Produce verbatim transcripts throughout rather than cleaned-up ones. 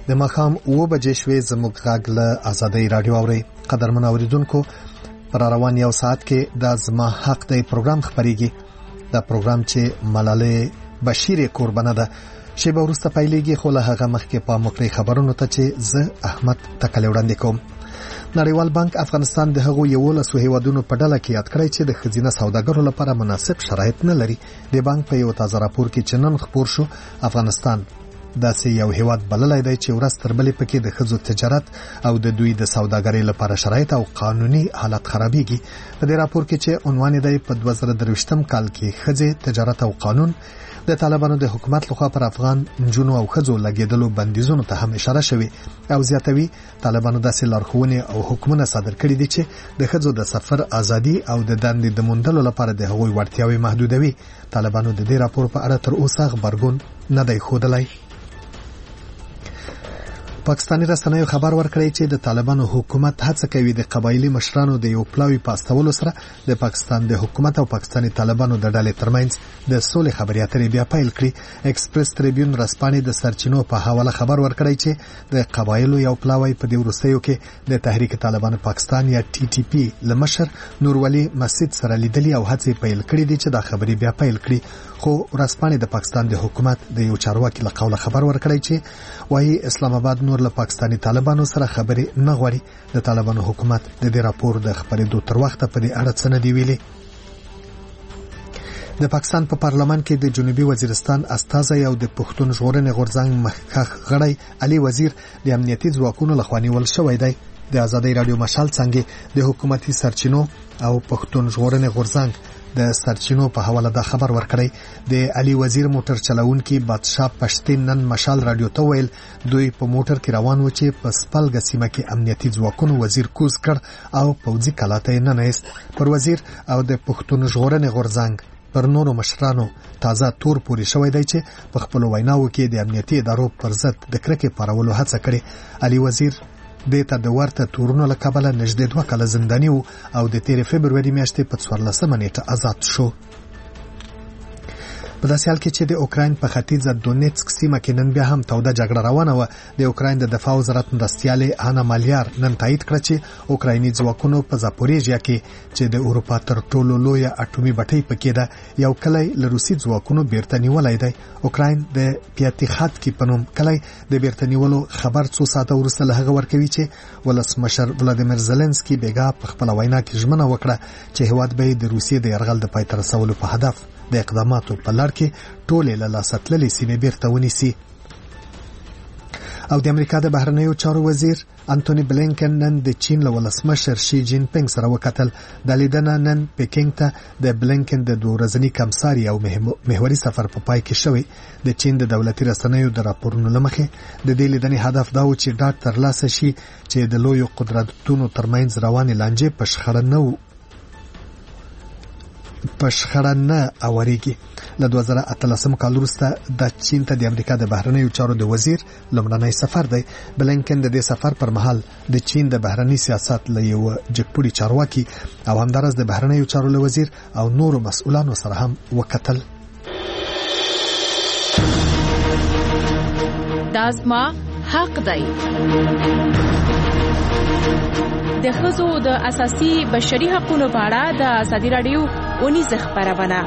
د ماښام اوه بجې شوې. زموږ غږ له آزادۍ رادیو اوري. قدرمن اوریدونکو، پر روان یو ساعت کې د زما حق دی پروګرام خبريږي. دا پروګرام چې ملاله بشیر قربانه ده شیبه ورسته پیلېږي، خو له هغه مخکې په مخکې خبرونو ته چې زه احمد تکل وړاندې کوم. نړیوال بانک افغانستان د هغو یو لسو هیوادونو په ډله کې یاد کړی چې د خزینه سوداګرو لپاره مناسب شرایط نه لري. د بانک په یو تازه راپور کې چې نن خپور شو، افغانستان داسې یو هیواد بللای دی چې ورځ تر بلې پکې د ښځو تجارت او د دوی د سوداګرۍ لپاره شرایط او قانوني حالت خرابېږي. په دې راپور کې چې عنوان دی په دوه زره درویشتم کال کې ښځې تجارت او قانون، د طالبانو د حکومت لخوا پر افغان نجونو او ښځو لګیدلو بندیزونو ته هم اشاره شوې او زیاتوي طالبانو داسې لارښوونې او حکمونه صادر کړي دي چې د ښځو د سفر ازادي او د دندې د موندلو لپاره د هغوی وړتیاوې محدودوي. طالبانو د دې راپور په اړه تر اوسه خبرګون نه دی ښودلی. پاکستاني رسنیو خبر ورکړی چې د طالبانو حکومت هڅه کوي د قبایلی مشرانو د یو پلاوی پاستولو سره د پاکستان د حکومت او پاکستاني طالبانو د ډلې ترمنځ د سولې خبرې اترې بیا پیل کړي. ایکسپریس ټریبیون رسپانې د سرچینو په حواله خبر ورکړی چې د قبایلو یو پلاوی په دې وروستیو کې د تحریک طالبان پاکستان یا ټي ټي پی لمشر نور ولی مسجد سره لیدلي او هڅې پیل کړي دي چې دا خبرې بیا پیل کړي. خو رسپانې د پاکستان د حکومت د یو چارواکي له قوله خبر ورکړی چې وايي اسلام آباد نور له پاکستاني طالبانو سره خبرې نه غواړي. د طالبانو حکومت د دې راپور د خبرېدو تر وخته په دې اړه څه نه دی ویلي. د پاکستان په پا پارلمان کې د جنوبي وزیرستان استازی او د پښتون ژغورنې غورځنګ مخکښ غړی علي وزیر د امنیتي ځواکونو لخوا نیول شوی دی. د آزادۍ رادیو مشال څنګه د حکومتي سرچینو او پښتون ژغورنې غورځنګ د سرچینو په حواله دا خبر ورکړی. د علي وزیر موټر چلوونکي بادشاه پښتين نن مشال رادیو ته ویل دوی په موټر کې روان و چې په سپلګه سیمه کې امنیتي ځواکونو وزیر کوز کړ او پوځي کلاته نه نهست. پر وزیر او د پښتون ژغورنې غورځنګ پر نورو مشرانو تازه تور پوري شوی دی چې په خپل ویناو کې د امنیتي ادارو پر ضد د کرکې پارولو هڅه کړې. علي وزیر دیتا د ورته تورونو له کبله نږدې دوه کاله زنداني وو او د تیر فبروري میاشتې په څوارلسمه نیټه آزاد شو. په داسې حال کې چې د اوکراین په ختیځه دونیتسک سیمه کې نن بیا هم توده جګړه روانه وه. د اوکراین د دفاع وزارت مرستیالې هانا مالیار نن تایید کړه چې اوکرایني ځواکونو په زاپوریژیا کې چې د اروپا تر ټولو لویه اټومي بټۍ پکې ده یو کلی له روسي ځواکونو بیرته نیولی دی. اوکراین د پیاتیخات کې په نوم کلی د بیرته نیولو خبر څو ساعته وروسته له هغه ورکوي چې ولسمشر ولادیمیر زيلنسکي بیګا په خپل وینا کې ژمنه وکړه چې هیواد به د روسیې د یرغل د پای ته رسولو په هدف د اقداماتو په لړ کې ټولې له لاسه تللې سیمې بیرته ونیسي. او د امریکا د بهرنیو چارو وزیر انټونی بلینکن نن د چین له ولسمشر شي جین پینګ سره وکتل. د لیدنه نن پکینګ ته د بلینکن د دوه ورځني کمساري او محوري سفر په پای کې شوی. د چین د دولتي رسنیو د راپورونو لمخې د دې لیدنې هدف دا و چې ډاډ ترلاسه شي چې د لویو قدرتونو ترمنځ روانې لانجې په شخړه نه په شخړه نه اوریږي. له دوه زره اتلسم کال وروسته د چین ته د امریکا د بهرنیو چارو د وزیر لومړنی سفر دی. بلینکن د دې سفر پر مهال د چین د بهرنی سیاست له یو جګپوړي چارواکي او همدارس د بهرنیو چارو له وزیر او نورو مسؤلانو سره هم وکتل. دا زما حق دی. د ښځو د اساسي بشري حقوقو په اړه د آزادۍ رادیو اونیزه خبرونه.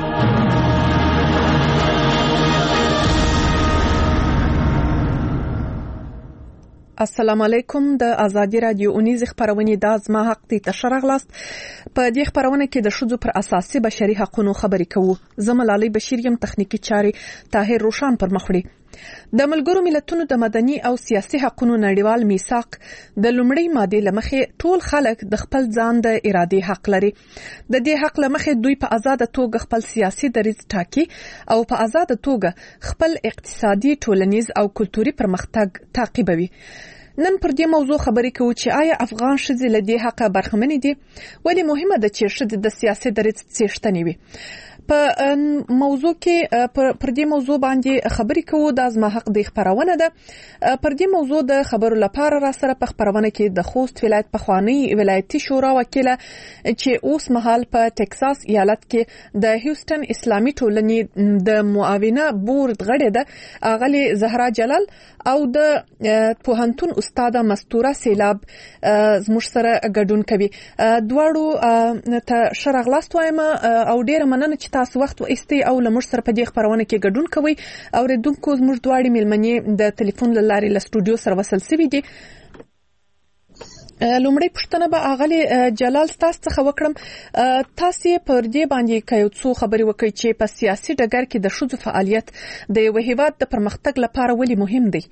السلام علیکم. د آزادۍ رادیو اونیزه خبرونه د ازما حق ته تشرغلاست. په دې خبرونه کې د ښځو پر اساسي بشري حقوقو خبرې کوو. زملالي بشیر یم، تخنیکی چاري طاهر روشان پر مخ وړي. د ملګرو ملتونو د مدني او سیاسي حقوقو نړیوال میثاق د لومړۍ ماده لمخې ټول خلک د خپل ځان د ارادې حق لري. د دې حق لمخې دوی په آزاد توګه خپل سیاسي دریځ ټاکي او په آزاد توګه خپل اقتصادي، ټولنیز او کلتوري پرمختګ تعقیبوي. نن پر دې موضوع خبرې کوو چې آیا افغان ښځې له دې حقه برخمنې دي، ولې مهمه ده چې ښځې د سیاسي دریځ څښتنې وي. په موضوع کې پر دې موضوع باندې خبرې کوو. دا زما حق د خبرونه ده. پر دې موضوع د خبرو لپاره را سره په خبرونه کې د خوست ولایت پخوانی ولایتي شورا وکیله چې اوس مهال په ټکساس ایالت کې د هیوستن اسلامي ټولنې د معاونة بورډ غړې ده اغلی زهرا جلال او د پوهنتون استاده مستوره سیلاب زموږ سره ګډون کوي. دواړو ته شرغلاست وایم او ډیره مننه چې تاسو وخت وایستئ او لمر سره په دې خبرونه کې ګډون کوي. اوریدونکو زموږ دواړي ملمنې د ټلیفون لارې له سټوډیو سره وصل شوي دي. لومړی پوښتنه به اغلی جلال تاسو څخه وکړم. تاسو پر دې باندې کایو څو خبرې وکړي چې په سیاسي ډګر کې د ښځو فعالیت د یو هیواد د پرمختګ لپاره ولې مهم دی؟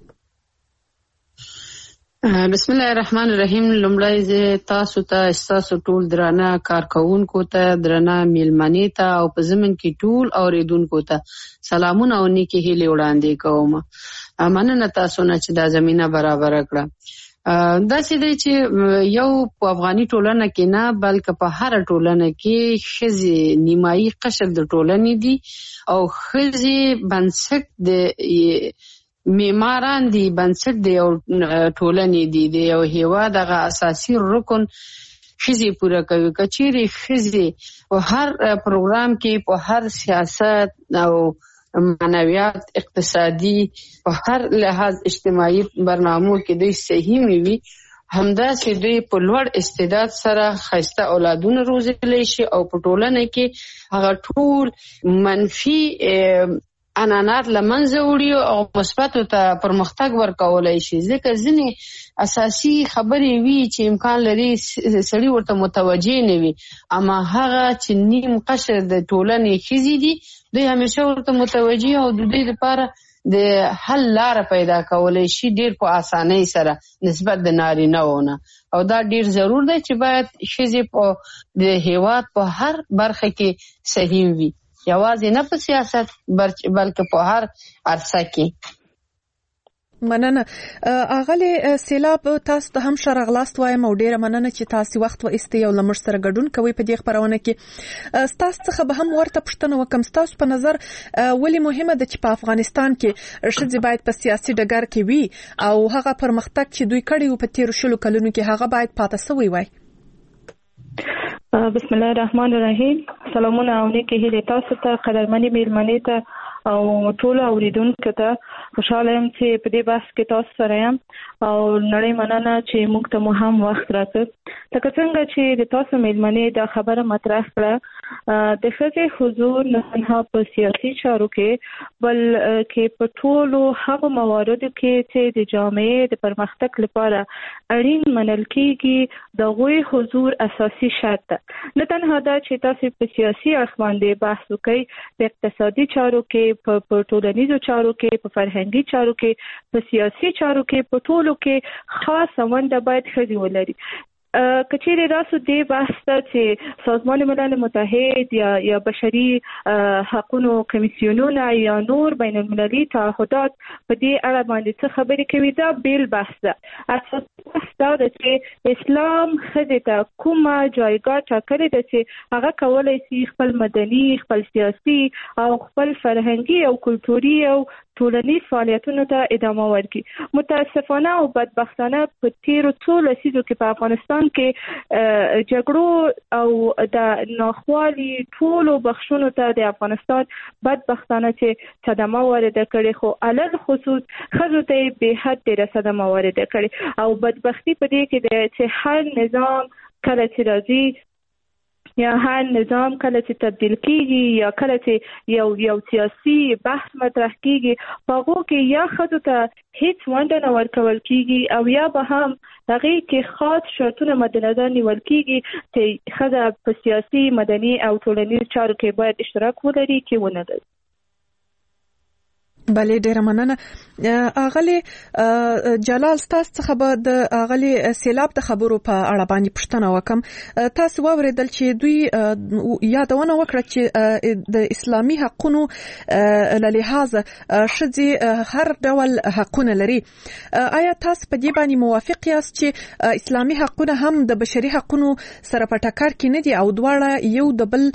بسم الله الرحمن الرحیم. لومړی زه تاسو ته تاسو ټول درانه کارکونکو ته درانه میلمنې ته او په زمن کې ټول اوریدونکو ته سلامونه او نیکی هیلې وړاندې کوم. مننه تاسو نه چې دا زمينه برابر کړه. دا چې دی چې یو په افغاني ټولنه کې نه بلکې په هر ټولنه کې ښځې نیمایي قشر د ټولنې دي او ښځې بنسټ د معماران دي، بنسټ د یو ټولنې دي، د یو هیواد هغه اساسي رکن ښځې پوره کوي. که چیرې ښځې په هر پروګرام کې په هر سیاست او معنویات اقتصادي په هر لحاظ اجتماعي برنامو کې دوی صحیح وي، همداسې دوی په لوړ استعداد سره ښایسته اولادونه روزلی شي او په ټولنه کې هغه ټول منفي انانات لمنځه وړي او مثبت ته پرمختګ ورکولای شي. ځکه ځینې اساسي خبرې وي چې امکان لري سړی ورته متوجه نه وي، اما هغه چې نیم قشر د ټولنې ښځې دي دوی همیشه ورته متوجه او د دوی لپاره د حل لار پیدا کولای شي ډیر په اسانۍ سره نسبت د نارینه‌ونه. او دا ډیر ضرور دی چې باید ښځې په د هیواد په هر برخه کې صحیح وي، یوازې نه په سیاست بلکې په هر عرصه کې. مننه. اغلی سیلاب تاسو ته هم شرغلاست وایم او ډیره مننه چې تاسو وخت وایستئ او لمر سره ګډون کوي په دې خبرونه کې. تاسو څخه به هم ورته پوښتنه وکم، تاسو په نظر ولې مهمه ده چې په افغانستان کې ښځې باید په سیاسي ډګر کې وي او هغه پرمختګ چې دوی کړی و په تیر شلو کلونو کې هغه باید پاتې شوی وای؟ بسم الله الرحمن الرحیم. سلامونه او نیکی هیلې تاسو ته، قدرمنې میلمنې ته او ټول اوریدونکو ته. خوشاله یم چې په دې بحث کې تاسو سره یم او نړۍ مننه چې موږ ته مو هم وخت راکړ. لکه څنګه چې د تاسو میلمنې دا خبره مطرح کړه، د ښځې حضور نه تنها په سیاسي چارو کې بل کې په ټولو هغو مواردو کې چې د جامعې د پرمختګ لپاره اړین منل کېږي د هغوی حضور اساسي شرط ده. نه تنها دا چې تاسو په سیاسي اړخ باندې بحث وکړئ، په اقتصادي چارو کې، په ټولنیزو چارو کې، په فرهنګي چارو کې، په سیاسي چارو کې، په ټولو کې خاصه ونډه باید ښځې ولري. کچېرې راسو دې بحث ته چې سازمان ملل متحد یا یا بشري حقوقو کمیسیونونه یا نور بین المللي تعهدات په دې اړه باندې څه خبرې کوي، دا بیل بحث ده. اساسي بحث دا ده چې اسلام ښځې ته کومه جایګاه ټاکلې ده چې هغه کولی شي خپل مدني، خپل سیاسي او خپل فرهنګي او کلتوري او ټولنیز فعالیتونو ته ادامه ورکړي. متاسفانه او بدبختانه په تیرو څو لسیزو کې په افغانستان کې جګړو او د ناخوالي ټولو بخښونو ته د افغانستان بدبختانه چې صدمه وارده کړې، خو علل خصوص ښځو ته یې بې حد ډېره صدمه وارده کړې. او بدبختي په دې کې ده چې هر نظام کله چې راځي یا هر نظام کله چې تبدیل کیږي یا کله چې یو یو سیاسي بحث مطرح کیږي، په هغو کې یا ښځو ته هیڅ ونډه نه ورکول کیږي او یا به هم هغې کې خاص شرطونه مد نظر نیول کیږي چې ښځه په سیاسي، مدني او ټولنیز چارو کې باید اشتراک ولري کې ونه لري. بله ډیره مننه. اغلی جلال تاسو څخه به د اغلی سیلاب د خبرو په اړه باندې پوښتنه وکم. تاسو واوریدل چې دوی یادونه وکړه چې د اسلامي حقوقو له لحاظه شذې هر ډول حقونه لري. آیا تاسو په دې باندې موافق یاست چې اسلامي حقونه هم د بشري حقوقو سره په ټکر کې نه دي او دواړه یو د بل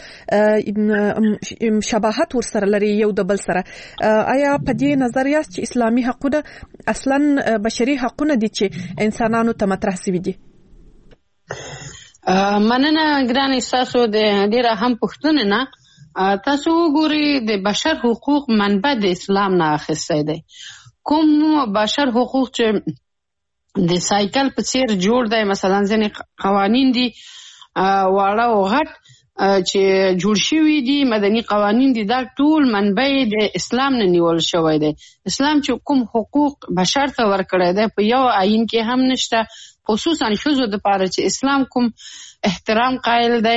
شباهت ورسره لري یو د بل سره؟ آیا په دې نظر یاست چې اسلامي حقونه اصلا بشري حقونه دي چې انسانانو ته مطرح شوي دي؟ مننه ګرانه، تاسو د ډیره هم پوښتنه نه. تاسو وګورئ د بشر حقوق منبع د اسلام نه اخیستی دی. کوم بشر حقوق چې د سایکل په څیر جوړ دی، مثلا ځینې قوانین دي واړه او غټ چې جوړ شوي دي، مدني قوانین دي، دا ټول منبع د اسلام نه نیول شوی دی. اسلام چې کوم حقوق بشر ته ورکړی دی په یو آیین کې هم نشته، خصوصا ښځو دپاره چې اسلام کوم احترام قایل دی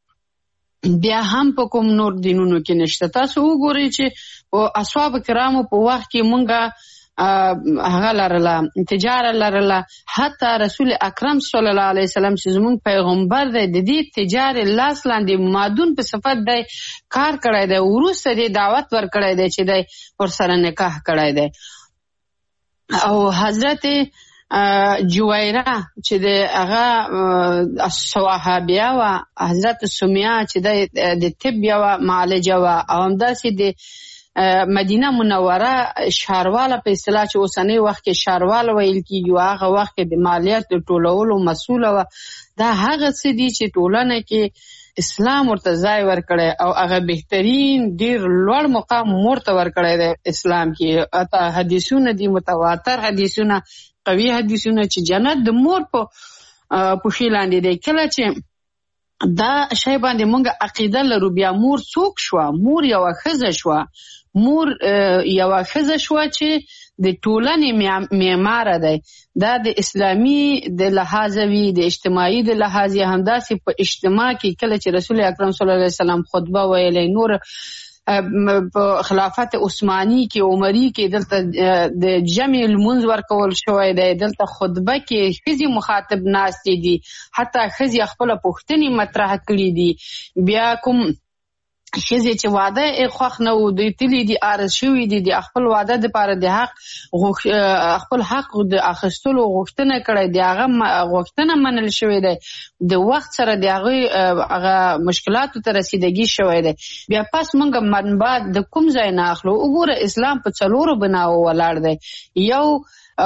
بیا هم په کوم نور دینونو کې نشته. تاسو وګورئ چې اصحاب کرامو په وخت کې مونږه هغه لرله، تجاره لرله. حتی رسول اکرم صلی الله علیه وسلم چې زموږ پیغمبر دی د دې تجارې لاس لاندې مادون په صفت دی کار کړی دی، وروسته دی دعوت ورکړی دی چې دی ورسره نکاح کړی دی. او حضرت جویره چې د هغه صحابیه وه، حضرت سمیه چې د طب یوه معالجه وه، او همداسې د مدینه منوره ښارواله په اصطلاح چې اوسنی وخت کې ښارواله ویل کېږي، هغه وخت کې د مالیات د ټولولو مسؤله وه. دا هغه څه دي چې ټولنه کې اسلام ورته ځای ورکړی او هغه بهترین ډېر لوړ مقام ورته ورکړی دی اسلام کې. حتی حدیثونه دي، متواتر حدیثونه، قوي حدیثونه چې جنت د مور په پښې لاندې دی. کله چې دا شی باندې مونږ عقیده لرو، بیا مور څوک شوه؟ مور یوه ښځه شوه. مور یوه ښځه شوه چې د ټولنې معماره دی. دا د اسلامي د لحاظه وي، د اجتماعي د لحاظ یې همداسې په اجتماع کې کله چې رسول اکرم صلی الله علیه وسلم خطبه ویلی، نور په خلافت عثماني کې عمري کې دلته د جمع لمونځ ورکول شوی دی، دلته خطبه کې ښځې مخاطب ناستې دي، حتی ښځې خپله پوښتنې مطرح کړي دي. بیا کوم ښځې چې واده یې خوښ نه و، دوی تلي دي، عارض شوي دي، د خپل واده دپاره د حق خپل حق د اخیستلو غوښتنه کړی دی، هغه غوښتنه منل شوې دی، د وخت سره د هغوی هغه مشکلاتو ته رسیدګي شوی دی. بیا پس موږ منبع د کوم ځای نه اخلو؟ وګوره اسلام په څلورو بناو ولاړ دی. یو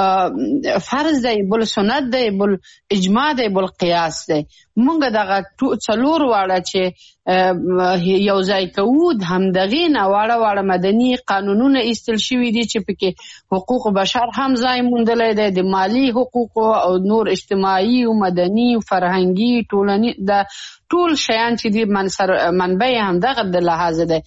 فرض دی، بل سنت دی، بل اجماع دی، بل قیاس دی. مونږ دغه څلور واړه چې یو ځای کوو، د همدغې نه واړه واړه مدني قانونونه ایستل شوي دي چې پکې حقوق بشر هم ځای موندلی دی، د مالی حقوقو او نور اجتماعي او مدني او فرهنګي ټولني د ټول شیان چې دي منبع یې همدغه د لحاظه دی.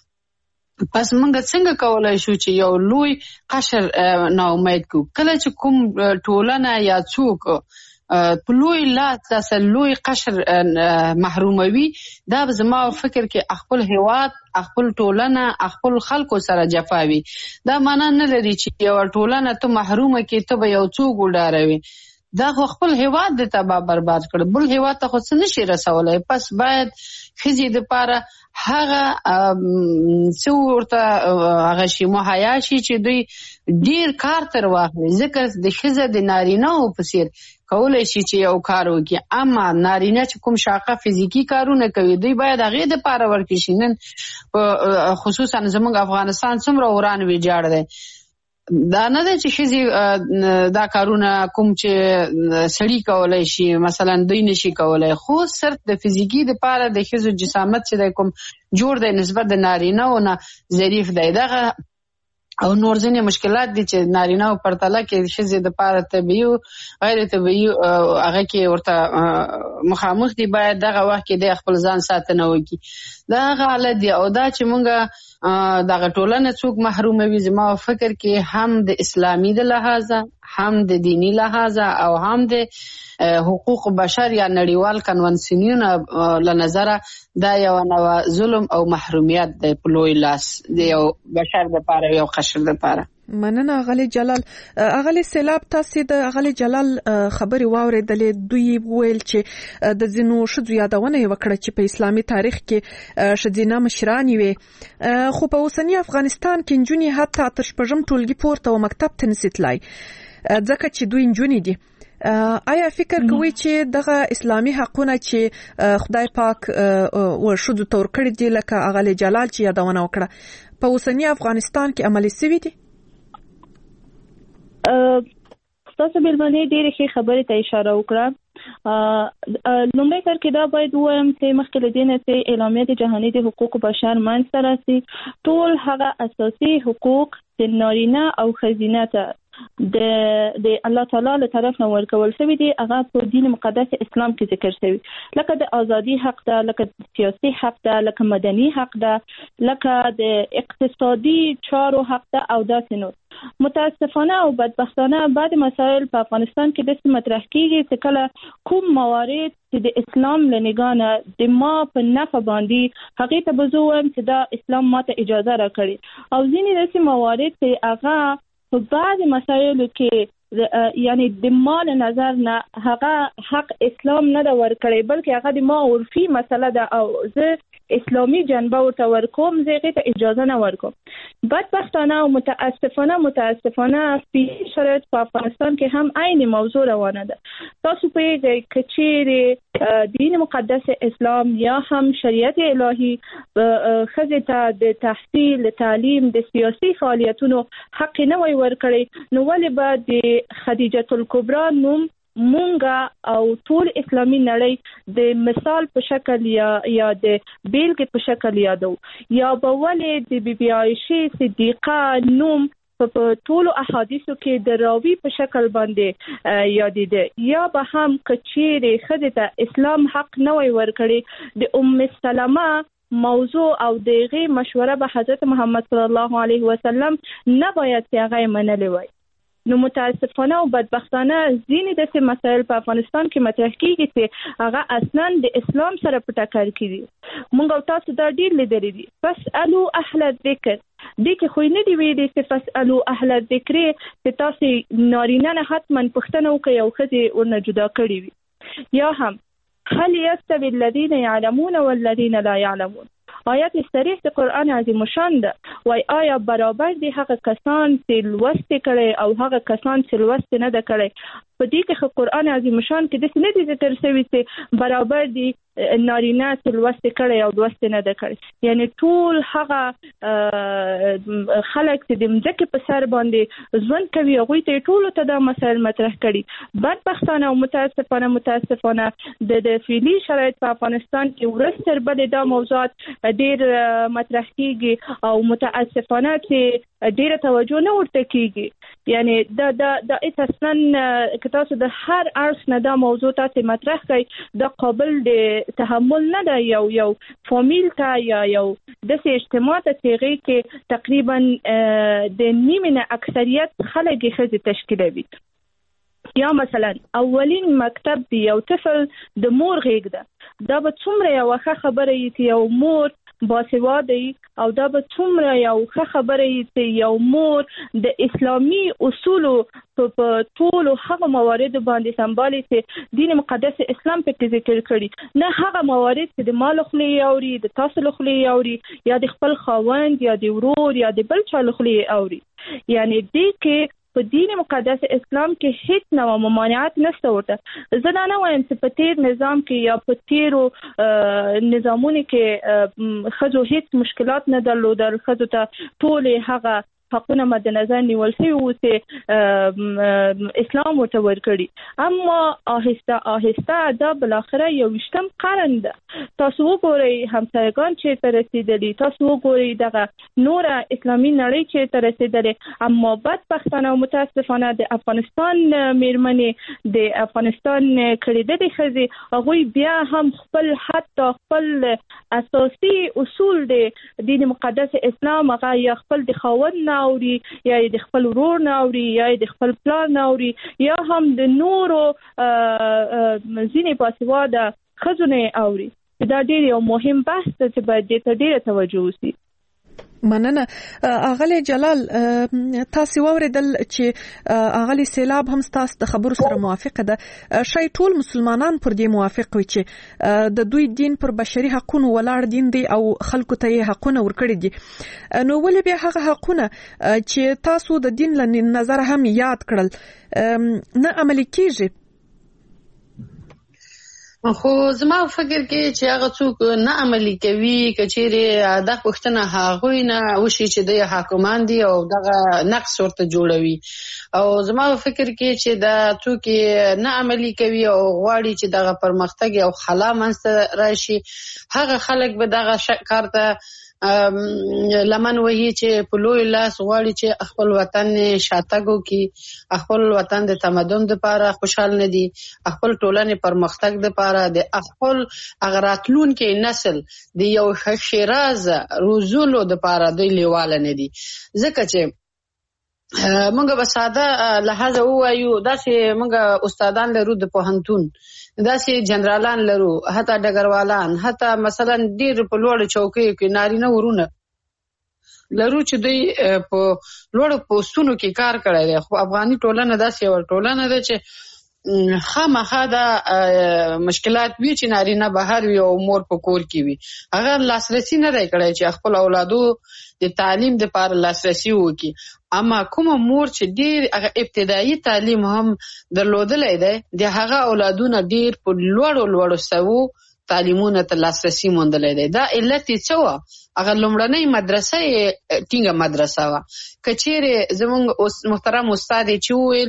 پس موږ څنګه کولای شو چې یو لوی قشر ناامید کو؟ کله چې کوم ټولنه یا څوک په لوی لاس داسې لوی قشر محروموي، دا به زما فکر کې خپل هیواد، خپل ټولنه، خپل خلکو سره جفاوي. دا معنا نه لري چې یو ټولنه ته محرومه کې ته به یو څوک وډاروي. دا خو خپل هیواد د تباه برباد کړ، بل هیواد ته خو څه نشي رسولی. پس باید ښځې دپاره هغه څه ورته هغه شي مهیا شي چې دوی ډیر کار تر واخلي، ځکه د ښځه د نارینه‌و په څیر کولی شي چې یو کار وکړي، اما نارینه چې کوم شاقه فزیکي کارونه کوي دوی باید هغې دپاره ورکړي شي. نن خصوصا زموږ افغانستان څومره وران ویجاړ دی. دا نه ده چې ښځې دا کارونه کوم چې سړي کولی شي مثلا دوی نشي کولی، خو صرف د فزیکي دپاره د ښځو جسامت چې دی کوم جوړ دی نسبت د نارینه‌و نه ظریف دی. دغه او نور ځینې مشکلات دي چې نارینه‌و پرتله کې ښځې دپاره طبیعي او غیر طبیعي هغه کې ورته مخامخ دي، باید دغه وخت کې دی خپل ځان ساتنه وکړي. دا هغه حالت دی. او دا چې مونږ دغه ټولنه څوک محروموي. زما فکر کې هم د اسلامي د لحاظه، هم د دینی لحاظه او هم د حقوق بشر یا نړیوال کنونسیونونو له نظره دا یو نوع ظلم او محرومیت دی په لوی لاس د یو بشر لپاره، یو قشر لپاره. مننه اغلی جلال. اغلی سیلاب تاسو د اغلی جلال خبري واوریدلې. دوی ویل چې د زینو شذو یادونه وکړه چې په اسلامي تاریخ کې شذینه مشران وي، خو په اوسنی افغانستان کې نجونی حتی تر شپږم ټولګي پورته او مکتب ته نشي تلای ځکه چې دوی نجونی دي. آیا فکر کوي چې دغه اسلامي حقونه چې خدای پاک او شذو تور کړی دي لکه اغلی جلال چې یادونه وکړه په اوسنی افغانستان کې عملي شوي دي؟ تاسو بلمنې ډېرې ښې خبرې ته اشاره وکړه. لومړی کار کې دا باید ووایم چې مخکې له دې نه چې اعلامیه د جهاني د حقوقو بشر منځته راسي، ټول هغه اساسي حقوق چې نارینه او ښځینه ته د د الله تعالی له طرف نه ورکول شوی دي هغه په دین مقدس اسلام کې ذکر شوی، لکه د ازادي حق ده، لکه د سیاسي حق ده، لکه مدني حق ده، لکه د اقتصادي چارو حق ده او داسې نور. متاسفانه او بدبختانه بعض مسائل په افغانستان کې د مطرح کیږي چې کله کوم موارد چې د اسلام له نگاه د ما په نفع باندې هغه ته بزوم چې دا اسلام ماته اجازه راکړي، او ځینې داسې موارد چې هغه په بعض مسایلو کې یعنی د مال نظر نه هغه حق اسلام نه دا ورکړي بلکې هغه د ما عرفي مسله ده او زه اسلامي جنبه ورته ورکوم، زه هغه ته اجازه نه ورکوم. بدبختانه او متاسفانه متاسفانه په شرایط په افغانستان کې هم عین موضوع روانه ده. تاسو په کچېره دین مقدس اسلام یا هم شریعت الهي خزه ته د تحصیل، تعلیم، د سیاسي فعالیتونو حق نه وي ورکړي، نو ولې به د خدیجه الکبرى نوم مونږه او ټول اسلامي نړۍ د مثال په شکل یا یا د بیلګې په شکل یادو، یا به ولې د بی بی عائشة صدیقه نوم په ټولو احادیثو کې د راوی په شکل باندې یادېده، یا به هم کچېرې ښځې ته اسلام حق نه وي ورکړي د ام سلمه موضوع او دغه مشوره به حضرت محمد صلی الله علیه وسلم نه باید چې هغه منلې وای. نو متاسفانه او بدبختانه ځینې داسې مسایل په افغانستان کې مطرح کیږي چې هغه اصلا د اسلام سره په ټکر کې دي. موږ او تاسو دا ډېر لیدلي دي. فاسألوا اهل الذکر دې کې خو نه دی ویلي چې فاسألوا اهل الذکر چې تاسو نارینه نه حتما پوښتنه وکړئ او ښځې ورنه جدا کړي وي، یا هم هل يستوي الذين يعلمون والذين لا يعلمون. آیات صریح د قرآن عظیم شان ده، وای آیا برابر دي هغه کسان چې لوست کړي او هغه کسان چې لوست نه ده کړي؟ په دې کې قرآن عظیم شان کې د نه دي ذکر شوی چې برابر دي نارینه چې لوست کړي او لوست نه ده کړي، یعنی ټول هغه خلک چې د مځکې په سر باندې ژوند کوي هغوی ته ټولو ته دا مسایل مطرح کړي. بدبختانه او متاسفانه متاسفانه د فعلي شرایط په افغانستان کې ورځ تر بلې دا موضوعات ډېر مطرح کیږي او متاسفانه چې ډېره توجه نه ورته کیږي. یعنی دا دا د اصلا که تاسو د هر اړخ نه دا موضوع تاسو مطرح کړئ دا قابل د تحمل نه ده. یو یو فامیل ته یا یو داسې اجتماع ته چې هغې کې تقریبا د نیمې نه اکثریت خلک یې ښځې تشکیلوي، یا مثلا اولین مکتب دی یو طفل د مور غېږ ده، دا به څومره یو ښه خبره وي چې یو مور باسواده او دا به څومره یو ښه خبره وي چې یو مور د اسلامي اصولو په ټولو هغه موارد باندې سمبالي چې دین مقدس اسلام په کې ذکر کړي، نه هغه موارد چې د مال خلې اوري، د تاسو خلې اوري، یا د خپل خاوند یا د ورور یا د بل چا خلې اوري. یعنی دې کې په دین مقدس اسلام کې هیڅ نوع ممانعت نشته ورته. زه دا نه وایم چې په تیر نظام کې یا په تیرو نظامونو کې ښځو هیڅ مشکلات نه درلودل، ښځو ته ټولې هغه حقونه مد نظر نیول شوی و چې اسلام ورته ورکړي، اما آهسته آهسته دا بالاخره یو ویشتم قرن ده. تاسو وګورئ همسایگان چې ته رسیدلی، تاسو وګورئ دغه نور اسلامي نړۍ چې ته رسیدلی، اما بدبختانه او متاسفانه د افغانستان میرمنې د افغانستان کړیدلې ښځې هغوی بیا هم خپل حتی خپل اساسي اصول د دین مقدس اسلام هغه یا خپل د خاوند نه اوري، یا د خپل ورور نه اوري، یا د خپل پلار نه اوري، یا هم د نورو ځینې باسواده ښځو نه اوري. دا ډېر یو مهم بحث دی چې باید دې ته ډېره توجه وشي. مننه. اغلی جلال، تاسو واوریدل چې اغلی سیلاب هم تاسو د خبرو سره موافقه ده. شای ټول مسلمانان پر دې موافق وي چې د دوی دین پر بشري حقوقو ولاړ دین دی او خلکو ته یې حقونه ورکړي دي. نو ولې بیا هغه حقونه چې تاسو د دین له نظر هم یاد کړل نه عملي کیږي؟ خو زما فکر کې چې هغه څوک نه عملي کوي، کچېرې د پښتنه هغوی نه وشي چې د حاکمان دي او دغه نقص ورته جوړوي. او زما فکر کې چې دا څوک نه عملي کوي او غواړي چې دغه پرمختګ او خلا منځته راشي، هغه خلک به دغه کار ته لمن وهي چې په لوی لاس غواړي چې خپل وطن شاتګو کې، خپل وطن د تمدن لپاره خوشحال نه دي، خپل ټولنې پرمختګ لپاره د خپل اغراتلون کې نسل د یو شیراز روزولو لپاره د لیواله نه دي. ځکه چې موږ به ساده لحاظ ووایو، داسې موږ استادان لرو د پوهنتون، داسې جنرالان لرو، حتی ډګروالان، حتی مثلا ډیر په لوړ چوکیو کې نارینه ورونه لرو چې دوی په لوړ پوسټونو کې کار کړی دی. خو افغاني ټولنه داسې یو ټولنه ده چې خامخا دا مشکلات وي چې نارینه بهر وي او مور په کور کې وي، هغه لاسرسي نه دی کړی چې خپل اولادو د تعلیم لپاره لاسرسي وکړي. اما کومه مور چې ډیر هغه ابتدایي تعلیم هم درلودلی دی، د هغه اولادونه ډیر په لوړو لوړو سوو تعلیمونه ته لاسرسي موندلی دی. دا علت یې څه وه؟ هغه لومړنۍ مدرسه یې ټینګه مدرسه وه. که چیرې زموږ محترم استاد یې چې وویل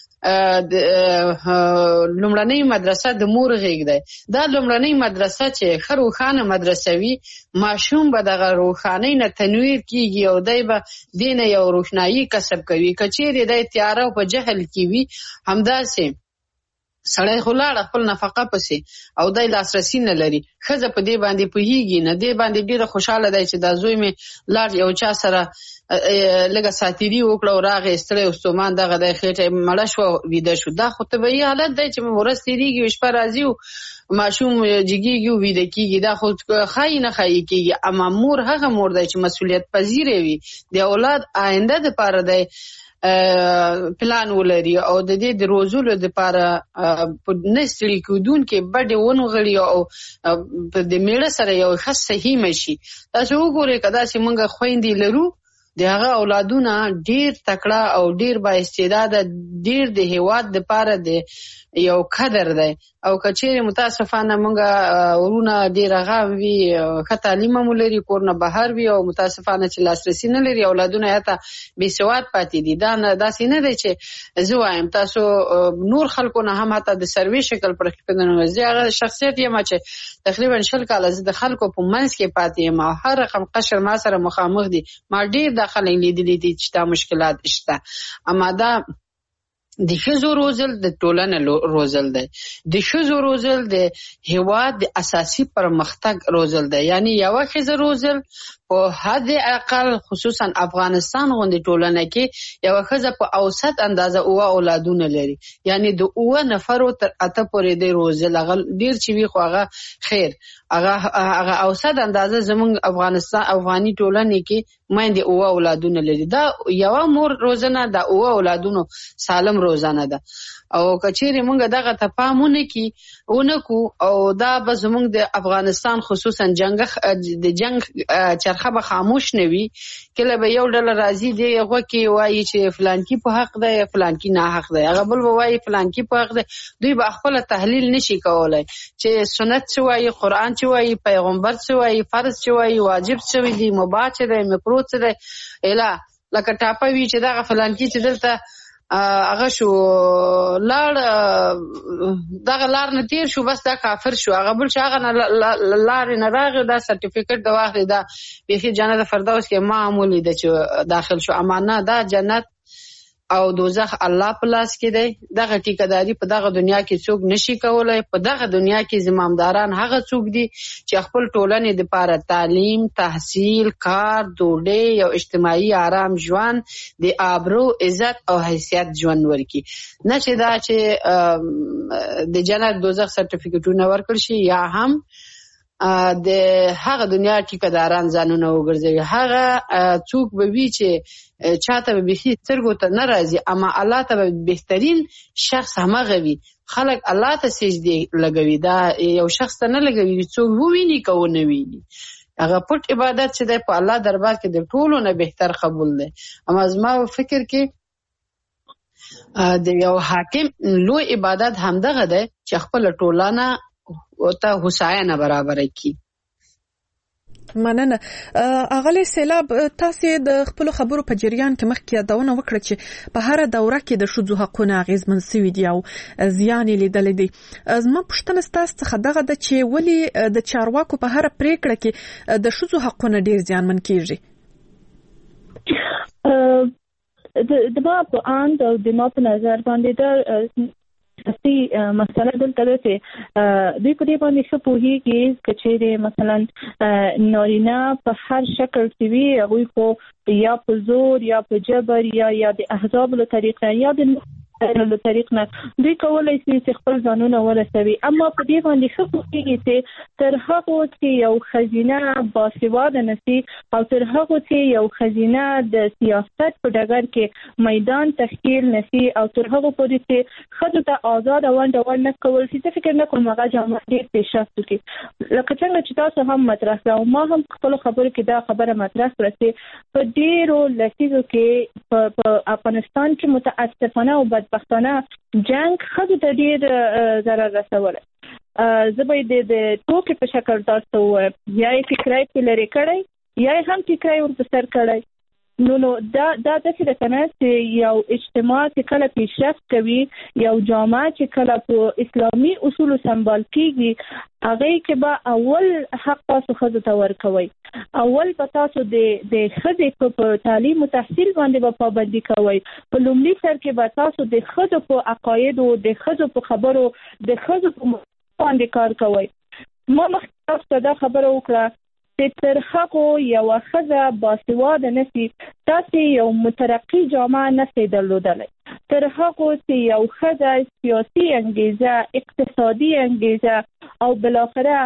لومړنۍ مدرسه د مور غېږ دی، دا لومړنۍ مدرسه چې ښه روښانه مدرسه وي، ماشوم به دغه روښانۍ نه تنویر کیږي او دی به دې نه یو روښنایي کسب کوي. که چیرې دی تیاره او په جهل کې وي، همداسې سړی خو لاړه خپل نفقه پسې او دی لاسرسي نه لري، ښځه په دې باندې پوهېږي نه، دې باندې ډېره خوشحاله دی چې دا زوی مې لاړ یو چا سره لږه ساتیري وکړه او راغی ستړی او ستومان دغه دی خېټه یې مړه شوه ویده شو. دا خو طبیعي حالت دی چې ورځ تېرېږي او شپه راځي او ماشوم جګېږي او ویده کېږي، دا خو ښایي نه ښایي کېږي. اما مور هغه مور دی چې مسؤلیت پذیره وي، د اولاد آینده دپاره دی پلان ولري او د دې د روزولو لپاره په نه ستړي کېدونکې بډې ونغړي او د میړه سره یو ښه صحیح شي. تاسو وګورئ که داسې موږ خویندې لرو، د هغه اولادونه ډیر تکړه او ډیر با استعداده، ډیر د هیواد لپاره د یو قدر دی. او کچېرې متاسفانه موږ ورونه ډیر هغه وي ښه تعلیم هم لري، کور نه بهر وي، او متاسفانه چې لاسرسي نه لري، اولادونه یې حتی بې سواد پاتې دي. دا داسې نه دی چې زه وایم تاسو نور خلکو نه هم حتی د سروې شکل پر زه هغه شخصیت یم چې تقریبا شل کاله زه د خلکو په منځ کې پاتې یم او هر رقم قشر ما سره مخامخ دي، ما ډیر دا خلک لیدلي دي چې دا مشکلات شته. اما دا د ښځو روزل د ټولنې روزل دی، د ښځو روزل د هیواد د اساسي پرمختګ روزل دی. یعنی یوه ښځه روزل په حد اقل خصوصا افغانستان غوندې ټولنه کې یوه ښځه په اوسط اندازه اوه اولادونه لري، یعنی د اوه نفرو تر اته پورې دی روزل. هغه ډیر چې وي خو هغه خیر، هغه هغه اوسط اندازه زموږ افغانستان افغاني ټولنې کې میندې اوه اولادونه لري. دا یوه مور روزنه، دا اوه اولادونو سالم روزنه ده. او کچېرې موږ دغه ته پام ونه کړي ونه کړو او دا به زموږ د افغانستان خصوصا جنګ د جنګ چرخه به خاموش نه وي. کله به یو ډله راځي دی هغه کې وایي چې فلانکی په حق دی، فلانکی نه حق دی، هغه بل به وایي فلانکی په حق دی. دوی به خپل تحلیل نشي کولای چې سنت څه وایي، قرآن څه وایي، پیغمبر څه وایي، فرض څه وایي، واجب څه دی، مباح څه دی، مکروه څه دی. اله لکه ټاپه وی چې دغه فلان کې چې دلته هغه شو لار دغه لار نه تیر شو بس دا کافر شو، هغه بل چې هغه لار نه راغی دا سرټیفیکټ د واخلي دا بيخي جنت فردوس کې معمولی ده چې داخل شو. امانه دا جنت او دوزخ الله په لاس کې دی. دغه ټیکداري په دغه دنیا کې څوک نشي کولای. په دغه دنیا کې زمامداران هغه څوک دي چې خپل ټولنې د لپاره تعلیم، تحصیل، کار، ډوډۍ او اجتماعي آرام ژوند، د آبرو، عزت او حیثیت ژوند ورکړي، نه چې دا چې د جنت دوزخ سرټیفیکټونه ورکړي شي یا هم د هغه دنیا ټیکداران ځانونه وګرځوي. هغه څوک به وي چې چاته به بيخي سترګو ته نه راځي، اما الله ته به بهترین شخص همغه وي. خلک الله ته سجدي لګوي، دا یو شخص ته نه لګوي څوک وویني کو نه ویني. هغه پټ عبادت چې د په الله دربار کې د ټولو نه بهتر قبول دی. اما زما فکر کې د یو حاکم لوی عبادت همدغه دی چې خپل ټولنه او ته حسینه برابر کی. مننه. اغلی سیلاب، تاسو د خپل خبرو په جریان کې مخکې یادونه وکړه چې په هر دوره کې د ښځو حقونه اغیزمن شوي دي او زیان لیدل دي. زما پوښتنه ستاسو څخه دغه ده چې ولې د چارواکو په هر پریکړه کې د ښځو حقونه ډیر زیانمن کیږي؟ د ما په اند او د ما په نظر باندې دا اصلي مسله دلته ده چې دوی په دې باندې ښه پوهېږي که چېرې مثلا نارینه په هر شکل کې وي، هغوی خو یا په زور یا په جبر یا یا د احزابو له طریقه یا د له طریق نه دوی کولای شي چې خپل ځانونه ورسوي. اما په دې باندې ښه پوهېږي چې تر هغو چې یو ښځینه باسواده نشي او تر هغو چې یو ښځینه د سیاست په ډګر کې میدان تشکیل نشي او تر هغو پورې چې ښځو ته آزاده ونډه ورنه کول شي، زه فکر نه کوم هغه جامعه ډېر پیشرفت وکړي. لکه څنګه چې تاسو هم مطرح کړه او ما هم خپلو خبرو کې دا خبره مطرح کړه چې په ډېرو لسیزو کې په افغانستان کې متاسفانه او بدبختانه جنگ ښځو ته ډېر ضرر رسولی. زه به یې د ټوکې په شکل تاسو ووایم، یا یې فکرای پې لرې کړی یا یې هم فکرای ورته سر کړی. نو نو دا دا داسې ده که نه چې یو اجتماع چې کله پیشرفت کوي، یو جامعه چې کله په اسلامي اصولو سمبال کېږي، هغې کې به اول حق تاسو ښځو ته ورکوئ. اول به تاسو د د ښځې په تعلیم او تحصیل باندې به پابندي کوئ. په لومړي سر کې به تاسو د ښځو په عقایدو، د ښځو په خبرو، د ښځو په باندې کار کوئ. ما مخکې تاسو ته دا خبره وکړه چې تر هغو یوه ښځه باسواده نشي، تاسې یو مترقي جامعه نشئ درلودلی. تر هغو چې یو ښځه سیاسي انګیزه، اقتصادي انګیزه او بالاخره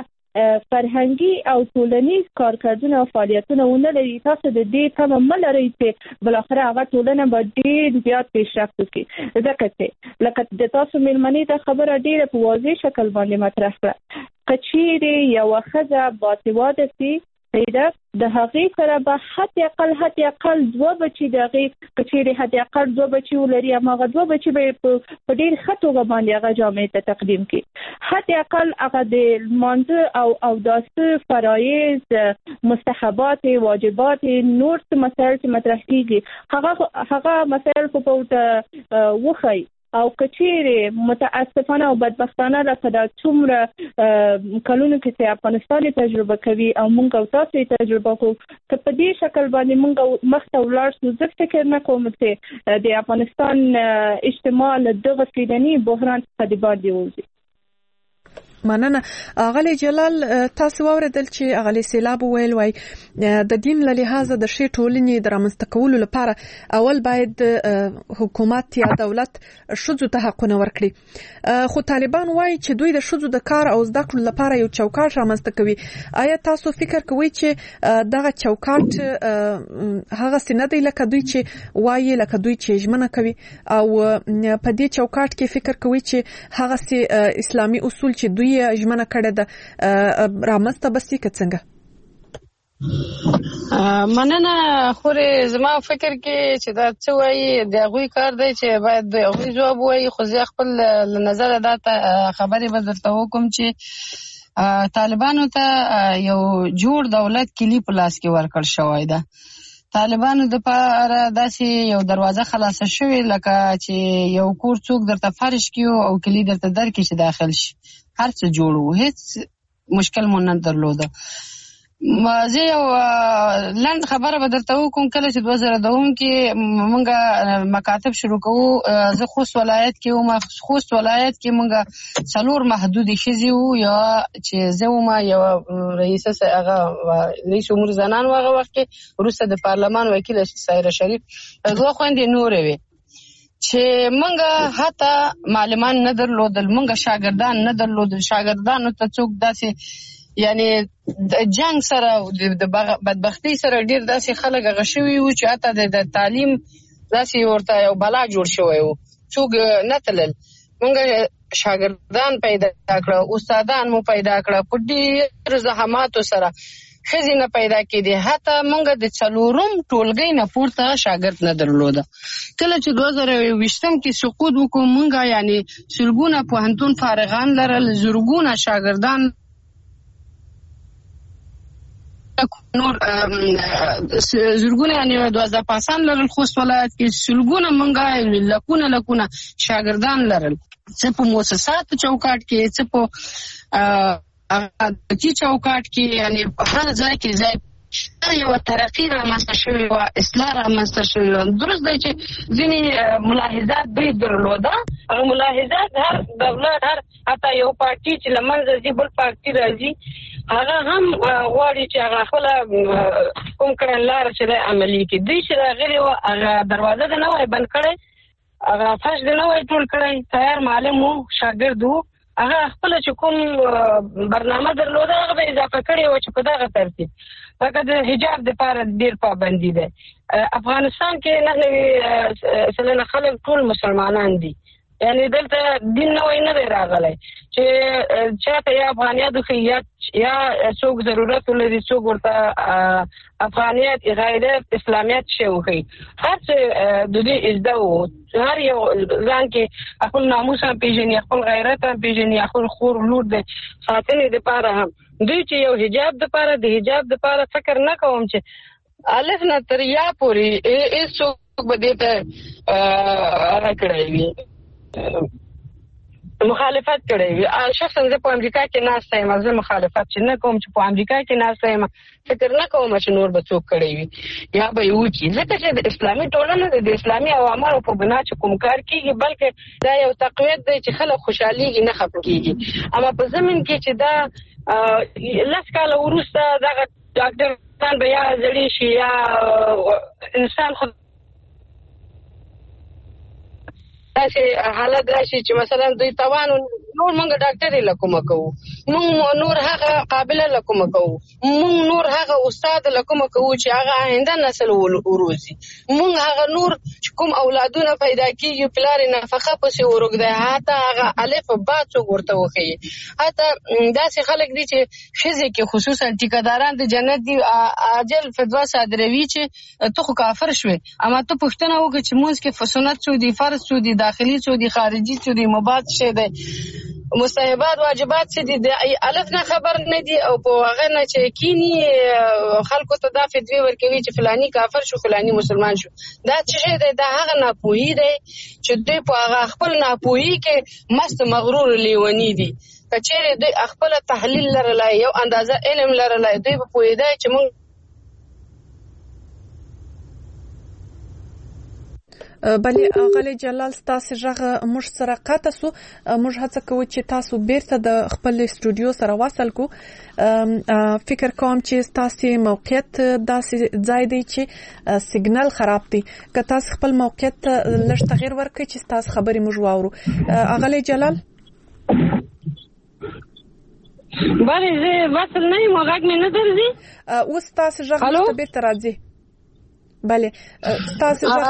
فرهنګي او ټولنیز کارکردونه او فعالیتونه ونه لري، تاسو د دې تمه مه لرئ چې بالاخره هغه ټولنه به ډېر زیات پیشرفت وکړي. ځکه چې لکه د تاسو مېلمنې ته خبره ډېره په واضح شکل باندې مطرح کړه، که چیرې یوه ښځه باسواده سي، پیدا د هغې سره به حد اقل حد اقل دوه بچي د هغې که چیرې حد اقل دوه بچي ولري، هماغه دوه بچي به یې په ډېر ښه توګه باندې هغه جامعې ته تقدیم کړي. حد اقل هغه د لمانځه او اوداسه، فرایض، مستحبات، واجبات، نور څه مسایل چې مطرح کېږي هغه هغه مسایل خو به ورته وښایي. او که چیرې متاسفانه او بدبختانه لکه دا څومره کلونو کې چې افغانستان تجربه کوي او موږ او تاسو یې تجربه کوو، که په دې شکل باندې موږ مخته ولاړ شو، زه فکر نه کوم چې د افغانستان اجتماع له دغه فیدني بحران څخه د باندې ووځي. مننه. اغلی جلال، تاسو واوریدل چې اغلی سیلاب ویل وای د دین له لحاظه د شی ټولنې د رامنځته کولو لپاره اول باید حکومت یا دولت ښځو ته حقونه ورکړي، خو طالبان وایي چې دوی د ښځو د کار او زده کړو لپاره یو چوکاټ رامنځته کوي. آیا تاسو فکر کوئ چې دغه چوکاټ هغه څه نه دی لکه دوی چې وایي، لکه دوی چې ژمنه کوي، او په دې چوکاټ کې فکر کوئ چې هغه څه اسلامي اصول چې دوی ژمنه کړې ده رامنځته بسي که څنګه؟ مننه. خورې زما فکر کې چې دا څه وایي د هغوی کار دی چې باید د هغوی ځواب وایي، خو زه خپل له نظره دا خبرې به درته وکړم چې طالبانو ته یو جوړ دولت کلي په لاس کې ورکړ شوی ده. طالبانو د پاره داسې یو دروازه خلاصه شوې لکه چې یو کور څوک درته فرش کیو او کلی درته درکې چې داخل شي، هر څه جوړو، هیڅ مشکل مون نه درلوده. زه یو لنډ خبره به درته وکړم. کله چې دوه زره دوه کې موږ مکاتب شروع کوو، زه خوست ولایت کې وم. خوست ولایت کې موږ څلور محدودې ښځې وو. یوه چې زه وم، یوه رئیسه هغه رئیس امور زنان و هغه وخت کې، وروسته د پارلمان وکیله سایره شریف، دوه خویندې نورې وې چې موږ حتی معلمان نه درلودل، موږ شاګردان نه درلودل. شاګردانو ته څوک داسې یعنی د جنگ سره د بدبختی سره ډیر داسې خلک هغه شوي وو چې حتی د تعلیم داسې ورته یو بلا جوړ شوی وو، څوک نه تلل. موږ شاګردان پیدا کړه، استادان مو پیدا کړه، په ډېرو زحماتو سره ښځې نه پیدا کېدې. حتی موږ د څلورم ټولګۍ نه پورته شاګرد نه درلوده. کله چې دوه زره یوویشتم کې سقوط وکړو، موږ یعنی سلګونه پوهنتون فارغان لرل، زرګونه شاګردان نور زرګونه یعنی دوازده پاسان لرل. خوست ولایت کې سلګونه منګه لکونه لکونه شاګردان لرل، څه په مؤسساتو چوکاټ کې، څه په هغه چوکاټ کې، یعنی هر ځای کې ځای یو ترقی رامنځته شوې وه، اصلاح رامنځته شوې وه. درست دی چې ځینې ملاحظات دوی درلوده، هغه ملاحظات هر دولت، هر حتی یو پارټي چې له منځه ځي بل پارټي راځي، هغه هم غواړي چې هغه خپله کوم کړنلاره چې دی عملي کړي. دوی چې راغلي وه، هغه دروازه د نه وای بند کړی، هغه فرش د نه وای ټول کړی، تیار معلم وو، شاګرد وو، هغه خپله چې کوم برنامه درلوده هغه به اضافه کړې وه چې په دغه ترتیب. لکه د حجاب دپاره ډېر پابندي دی. افغانستان کې نهه نوي سلنه خلک ټول مسلمانان دي، یعنی دلته دین نوی نه دی راغلی چې چاته یا افغانیت وښیي یا څوک ضرورت ولري څوک ورته افغانیت غیرت اسلامیت شی وښیي. هر څه د دوی زده وو، هر یو ځان کې خپل ناموس هم پېژني، خپل غیرت هم پېژني، خپل خور لور د ساتنې دپاره هم. دوی چې یو حجاب دپاره د حجاب دپاره فکر نه کوم چې الف نه تر یا پورې هېڅوک به دې ته هغه کړی وي، مخالفت کړی وي. شخصا زه په امریکا کې ناسته یم، زه مخالفت چې نه کوم چې په امریکا کې ناسته یم، فکر نه کوم چې نور به څوک کړی وي یا به یې وکړي، ځکه چې د اسلامي ټولنه د اسلامي اوامرو په بنا چې کوم کار کېږي، بلکې دا یو تقویت دی چې خلک خوشحالېږي نه خفه کېږي. اما په ضمن کې چې دا لس کاله وروسته دغه ډاکټران به یا زړې شي یا انسان خو داسې حالت راشي چې مثلا دوی توان نور موږ ډاکټرې له کومه کوو، موږ نور هغه قابله له کومه کوو، موږ نور هغه استاد له کومه کوو چې هغه آینده نسل وروزي، موږ هغه نور چې کوم اولادونه پیدا کېږي پلار یې نفقه پسې ورږدی، حتی هغه الف با څوک ورته وښیي. حتی داسې خلک دي چې ښځې کې خصوصا ټیکهداران د جنت دي عاجل فتوا صادروي چې ته خو کافر شوې، اما ته پوښتنه وکړه چې مونځ کې سنت څو دي، فرض څو دي، داخلي څو دي، خارجي څو دي، مباح څه دی، مستحبات واجبات څه دي، د الف نه خبر نه دي او په هغه نه چې کینی خلکو ته دا فتوی ورکوي چې فلانی کافر شو فلانی مسلمان شو. دا څه دی؟ دا هغه ناپوهي دی چې دوی په هغه خپل ناپوهي کې مست مغرور لیونی دي. کچېرې دوی خپل تحلیل لرلای، یو اندازه علم لرلای، دوی په پوهېدای چې موږ بلې غالي جلال ستاسو ژغه موږ سره قاطع سو. موږ هڅه کوو چې تاسو بیرته د خپل استودیو سره وصل کو. فکر کوم چې تاسو موقعیت داسې ځای دی چې سیګنال خراب دی، که تاسو خپل موقعیت لږ تغییر ورکړئ چې تاسو خبرې موږ واورو. غالي جلال بله زه وصل نه یم، غږ مې نه درځي. اوس تاسو ژغ ته بیرته راځي. بله تاسو ژغ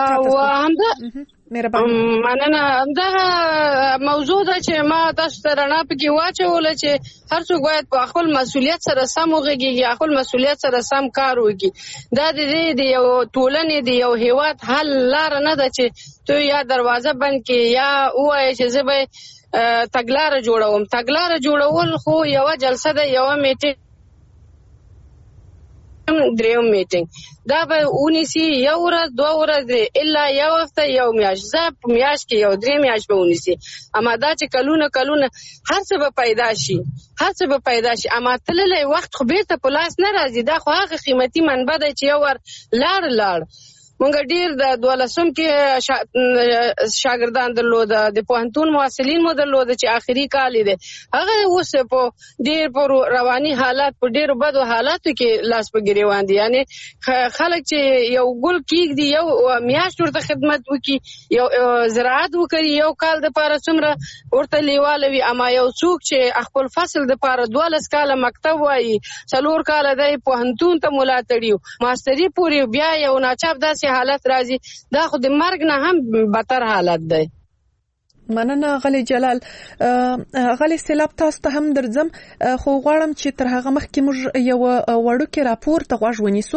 مننه. همدغه موضوع ده چې ما تاسو ته رڼا پکې واچوله چې هر څوک باید په خپل مسؤلیت سره سم وغږېږي، خپل مسؤلیت سره سم کار وکړي. دا د دې د یو ټولنې د یو هیواد حل لاره نه ده چې تو یا دروازه بند کړي یا ووایې چې زه به تګلاره جوړوم. تګلاره جوړول خو یوه جلسه ده، یوه میټینګ دریم میټینګ دا به ونیسي یو ورځ دوه ورځې الا یو هفته یو میاشت زه په میاشت کې یو درې میاشت به ونیسي. اما دا چې کلونه کلونه هر څه به پیدا شي هر څه به پیدا شي اما تللی وخت خو بیرته په لاس نه راځي. دا خو هغه قیمتي منبع دی چې یو ور لاړ لاړ مونږ ډیر د دولسم کې شا... شاګردان درلود د پوهنتون محصلین مو درلود چې آخري کال دي هغه اوس په ډیر په رواني حالات په ډیر بدو حالاتو کې لاس په ګریوان دي. یعنی خلک چې یو ګل کېږي یو میاشت ورته خدمت وکي یو زراعت وکړي یو کال د پاره څومره ورته لیواله وي اما یو څوک چې خپل فصل د پاره دولس کاله مکتب وایي څلور کاله د پوهنتون ته مولا تړیو ماستری پوری بیا یو ناچاپ داسې حالت راځي دا خو د مرګ نه هم بدتر حالت دی. مننه غلی جلال. غلی سیلاب تاسو ته هم درځم خو غواړم چې تر هغه مخکې موږ یو وړوکی راپور ته غوږ ونیسو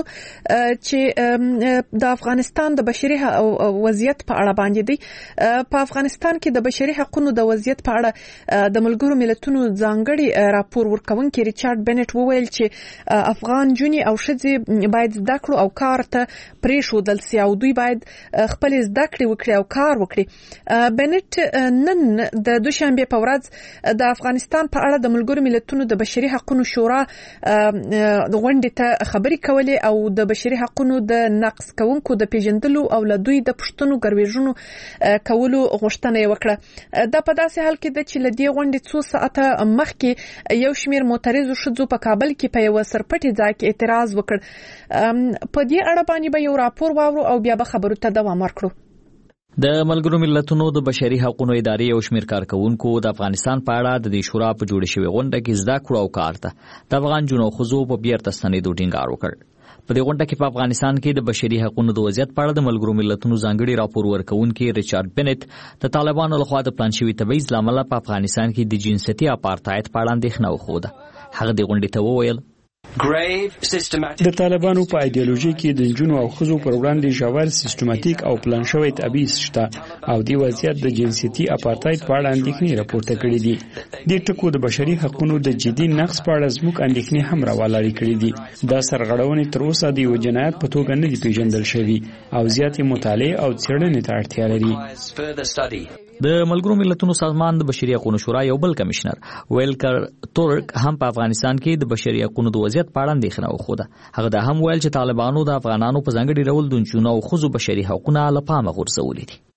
چې د افغانستان د بشري وضعیت په اړه باندې دی. په افغانستان کې د بشري حقوقو د وضعیت په اړه د ملګرو ملتونو ځانګړي راپور ورکونکي ریچارډ بنټ وویل چې افغان جونې او ښځې باید زده کړو او کار ته پرېښودل سي او دوی باید خپل زده کړې وکړي او کار وکړي. بنټ نن د دوشنبه په ورځ د افغانستان په اړه د ملګرو ملتونو د بشري حقوقو شورا د غونډې ته خبري کولې او د بشري حقوقو د نقض کوونکو د پیژندلو او له دوی د پښتنو ګرویژنو کولو غوښتنه وکړه. دا په داسې حال کې د چې له دې غونډې څو ساعته مخکې یو شمېر معترضو ښځو په کابل کې په یو سرپټي ځای کې اعتراض وکړ. په دې اړه باندې به یو راپور واورو او بیا به خبرو ته دوام ورکړو. د ملګرو ملتونو د بشري حقوقو ادارې او شمیر کارکونکو د افغانستان په اړه د دې شورا په جوړ شوی غونډه کې زده کړو او کار ته د افغان جنو خزو په بیرته ستنېدو ټینګار وکړ. په دې غونډه کې په افغانستان کې د بشري حقوقو د وضعیت په اړه د ملګرو ملتونو ځانګړي راپور ورکونکي ریچارډ بنټ د طالبانو لخوا د پلان شوی تبعیض لامل په افغانستان کې د جنسیتي اپارټایډ په اړه اندېښنه وښوده. هغه د غونډې ته وویل د طالبانو په ایدئولوژي کې د جنونو او خزو پر وړاندې ژور سیستماتیک او پلان شوی تبعیض شته او د وضعیت د جنسیتي اپارټایډ په اړه اندېښنې راپورته کړې دي. د ټکو د بشري حقوقو د جدي نقض په اړه زموږ اندېښنې هم راولاړې کړې دي. دا سرغړونې تر اوسه د یو جنایت په توګه نه دي پیژندل شوي او زیاتې مطالعې او څېړنې ته اړتیا لري. د ملګرو ملتونو سازمان د بشري حقوقو شورا یو بل کمشنر ویلکر تورک هم په افغانستان کې د بشري حقوقو د وضعیت په اړه اندېښنه وښوده. هغه دا هم ویل چې طالبانو د افغانانو په ځانګړي ډول د نجونو او ښځو بشري حقوقونه له پامه غورځولي دي.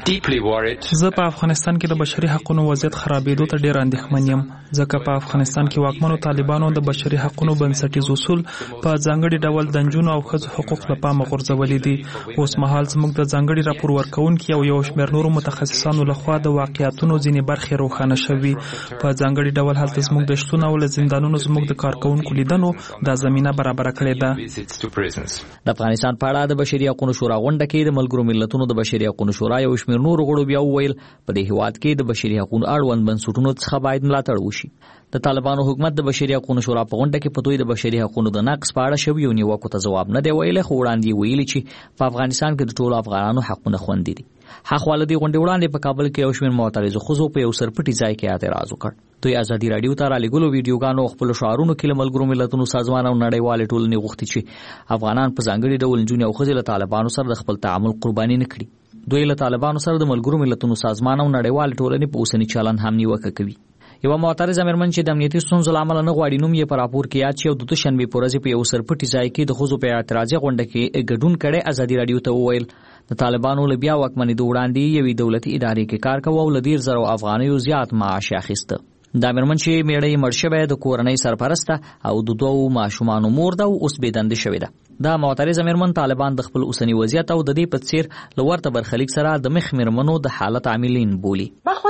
زه په افغانستان کې د بشري حقوقو وضعیت خرابېدو ته ډېر اندېښمن یم ځکه په افغانستان کې واکمنو طالبانو د بشري حقوقو بنسټیز اصول په ځانګړي ډول د نجونو او ښځو حقوق له پامه غورځولي دي. اوس مهال زموږ د ځانګړي راپور ورکونکي او یو شمېر نورو متخصصانو لخوا د واقعیتونو ځینې برخې روښانه شوي. په ځانګړي ډول هلته زموږ د شتون او له زندانونو زموږ د کارکونکو لیدنو دا زمینه برابره کړې ده. د افغانستان په اړه د بشري حقوقو شورا غونډه کې د ملګرو ملتونو د بشري حقوقو شورا یو شمېر نور غړو بیا وویل په دې هیواد کې د بشري حقوقو اړوند بنسټونو څخه باید ملاتړ وشي. د طالبانو حکومت د بشري حقوقو شورا په غونډه کې په دوی د بشري حقوقو د نقض په اړه شویو نیوکو ته ځواب نه دی ویلی خو وړاندې ویلي چې په افغانستان کې د ټولو افغانانو حقونه خوندي دي. حقواله دې غونډې وړاندې په کابل کې یو شمېر معترضو ښځو په یو سرپټي ځای کې اعتراض وکړ. دوی ازادي راډیو ته رالیږلو ویډیوګانو خپل شعارونو کې له ملګرو ملتونو سازمان او نړیوالې ټولنې غوښتي چې افغانان په ځانګړي ډول نجونې او ښځې له طالبانو سره د خپل تعامل قرباني نه کړي. دوی له طالبانو سره د ملګرو ملتونو سازمان او نړیوال ټولنې په اوسني چلند هم نیوکه کوي. یو معترضه مېرمن چې د امنیتي ستونزو له امله نه غواړي نوم یې په راپور کې یاد شي او د دوشنبې په ورځ په یو سرپټي ځای کې د ښځو په اعتراضي غونډه کې ګډون کړی ازادي راډیو ته وویل د طالبانو له بیا واکمنېدو وړاندې یوې دولتي ادارې کې کار کوه او له ډېر زرو افغانیو زیات معاش اخیسته. دا مېرمن چې میړه یې مړ شوی د کورنۍ سرپرسته او د دوو ماشومانو مور ده او اوس بېدندې شوې ده. دا معترضه مېرمن طالبان د خپل اوسني وضعیت او د دې په څېر له ورته برخلیک سره د مخ مېرمنو د حالت عاملین بولي.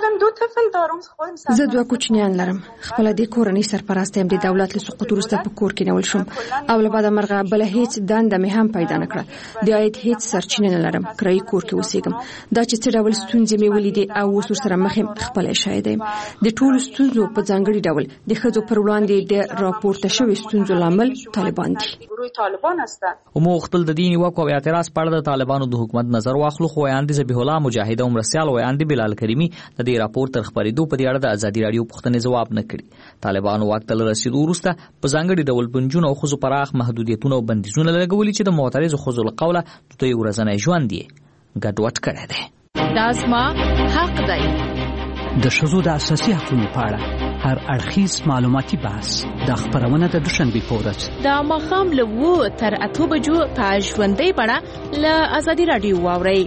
زه دوه کوچنیان لرم. خپل د کورنۍ سرپرست یم. د دولت له سقوط وروسته په کور کې نیول شوم او له بعده مرغه بل هیڅ دنده مې هم پیدا نه کړه. د عاید هیڅ سرچینه نه لرم. کرایي کور کې اوسېږم. دا چې څه ډول ستونزې مې ولیدې او اوس ورسره مخ یم خپله شاهده یم. د ټولو ستونزو ستونزو په ځانګړي ډول د ښځو پر وړاندې د راپورته شوی ستونزو لامل طالبان دي. مو خپل د دیني وقو او اعتراض پر د طالبانو د حکومت نظر واخلو خو وایاندې ذبیح الله مجاهد او مرسیال وایاندې بلال کریمی د دې راپور تر خبرېدو په دې اړه د ازادي رادیو پوښتنې جواب نه کړي. طالبانو واک ته رسیدو وروسته په ځانګړي ډول بنجونه او ښځو پراخ محدودیتونه او بندیزونه لګولي چې د معترضو ښځو له قوله د دوی ورځنی ژوند یې ګډوډ کړی دی. دا زما حق دی. د ښځو د اساسي حقوقو په اړه هر اړخیز معلوماتي بحث د خبرونه د دوشنبه په ورځ د ماښام له اوه تر اته بجو په ژوندۍ بڼه له ازادي رادیو واورئ.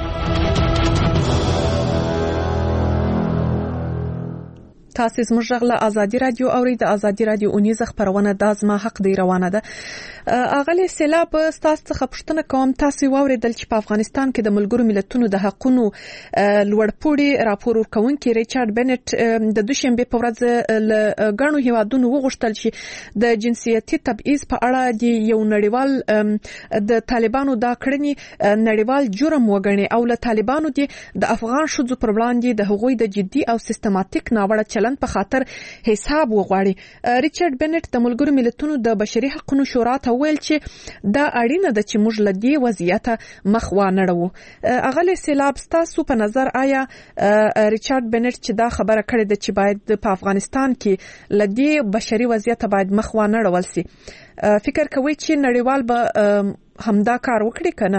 تاسو زموږ غږ له ازادي رادیو اورئ. د ازادي رادیو اونیزه خبرونه د زما حق دی روانه ده. اغلی سیلاب تاسو څخه پوښتنه کوم، تاسو واوریدل چې په افغانستان کې د ملګرو ملتونو د حقوقو لوړپوړي راپور ورکونکي ریچارډ بنټ د دوشنبه په ورځ له غنو هیوادونو وغوښتل چې د جنسیتي تبعیض په اړه د یو نړیوال د طالبانو دا کړنی نړیوال جرم وګڼي او له طالبانو د افغان شوزو پر وړاندې د هغوی د جدي او سیستماتیک ناوړه چلند په خاطر حساب وغواړي. ریچارډ بنټ د ملګرو ملتونو د بشري حقوقو شورا ته ویل چې دا اړینه ده چې موږ له دې وضعیت مخ وانړو. اغلی سیلاب تاسو په نظر آیا ریچارډ بنټ چې دا خبره کړې ده چې باید په افغانستان کې له دې بشري وضعیت باید مخ وانړول سي، فکر کوي چې نړیوال به همدا کار وکړي کنه؟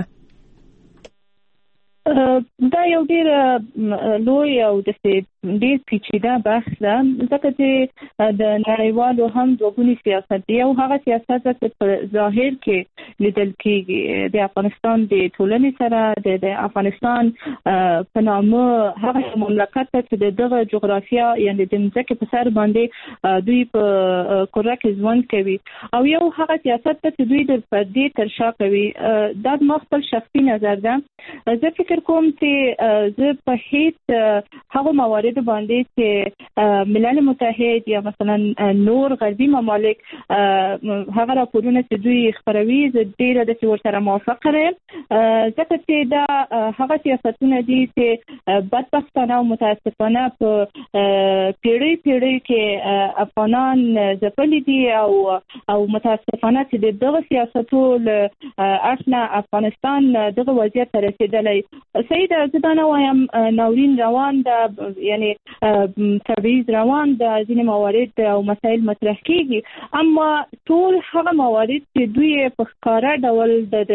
دا یو ډیر لوی او د ډیر پیچیده بحث ده، ځکه چې د نړیوالو هم دوګونی سیاست دی او هغه سیاست چې په ظاهر کې لیدل کېږي د افغانستان د ټولنې سره د افغانستان په نامه هغه مملکت چې دغه جغرافیا یعنی د ځمکې په سر باندې دوی په کره کې ژوند کوي او یو هغه سیاست چې دوی د پردې تر شا کوي. دا د خپل شخصي نظر ده. زه فکر کوم چې زه په هیڅ هغه موارد باندې چې ملل متحد یا مثلا نور غربي ممالک هغه راپورونه چې دوی خبروي زه ډیره د څور سره موافقه یم، ځکه چې دا هغه سیاستونه دي چې بدبختانه او متاسفانه په پیړۍ پیړۍ کې افغانان ځپلي دي او او متاسفانه چې دغه سیاستونه اصلا افغانستان دغه وضعیت ته رسیدلی. سید زدانه وایم ناورین روان ده، یعنی تبعیض روان ده، ځینې موارد او مسایل مطرح کیږي، اما ټول هغه موارد چې دوی په ښکاره ډول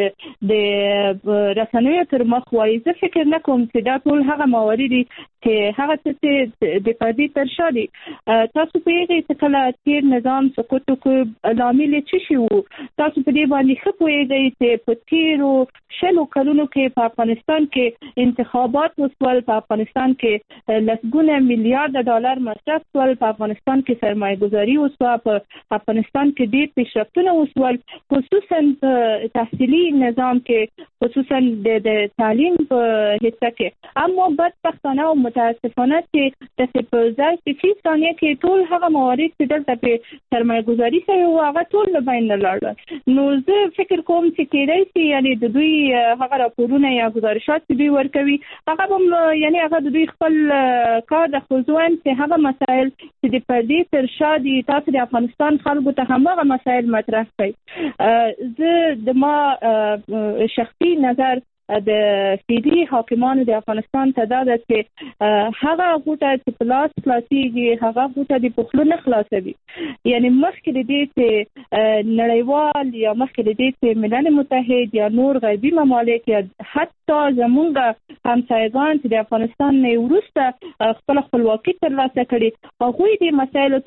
د رسنیو تر مخ وایي، زه فکر نه کوم چې دا ټول هغه موارد دي چې هغه څه د پردې تر شا دي. تاسو پوهیږئ چې کله تیر نظام سقوط وکړ لامل یې څه شی و؟ تاسو په دې باندې ښه پوهیږئ چې په تیرو شلو کلونو کې په افغانستان کې انتخابات وسول، په افغانستان کې لسګونه میلیارډ ډالر مصرف شول، په افغانستان کې سرمایه گذاري وسوه، په افغانستان کې ډېر پیشرفتونه وسول، خصوصا په تحصیلي نظام کې، خصوصا د تعلیم په حصہ کې. اما بدبختانه او متاسفانه چې د په ځای چې ثانیه کې ټول هغه موارد چې دلته په سرمایه گذاري شوی و هغه ټول له بین لاړل. نو زه فکر کوم چې کېدای شي یعنی د دوی هغه راپورونه یا گزارشات چې دوی ورکوي هغه هم یعنی هغه د دوی خپل کار د خوځوان چې هغه مسایل چې د پردې تر شا دي تاسو د افغانستان خلکو ته هم هغه مسایل مطرح کړئ. زه د ما شخصي نظر د سیدي حاکمانو د افغانستان ته دا ده چې هغه غوټه چې پلاس خلاصيږي هغه غوټه د پخلو نه خلاصوي. یعنی مخکې د دې چې نړیوال یا مخکې د دې چې ملل متحد یا نور غربي ممالک یا حتی زمونږ همسایگان چې د افغانستان نه وروسته خپل خپلواکي ترلاسه کړي هغوی دې مسایلو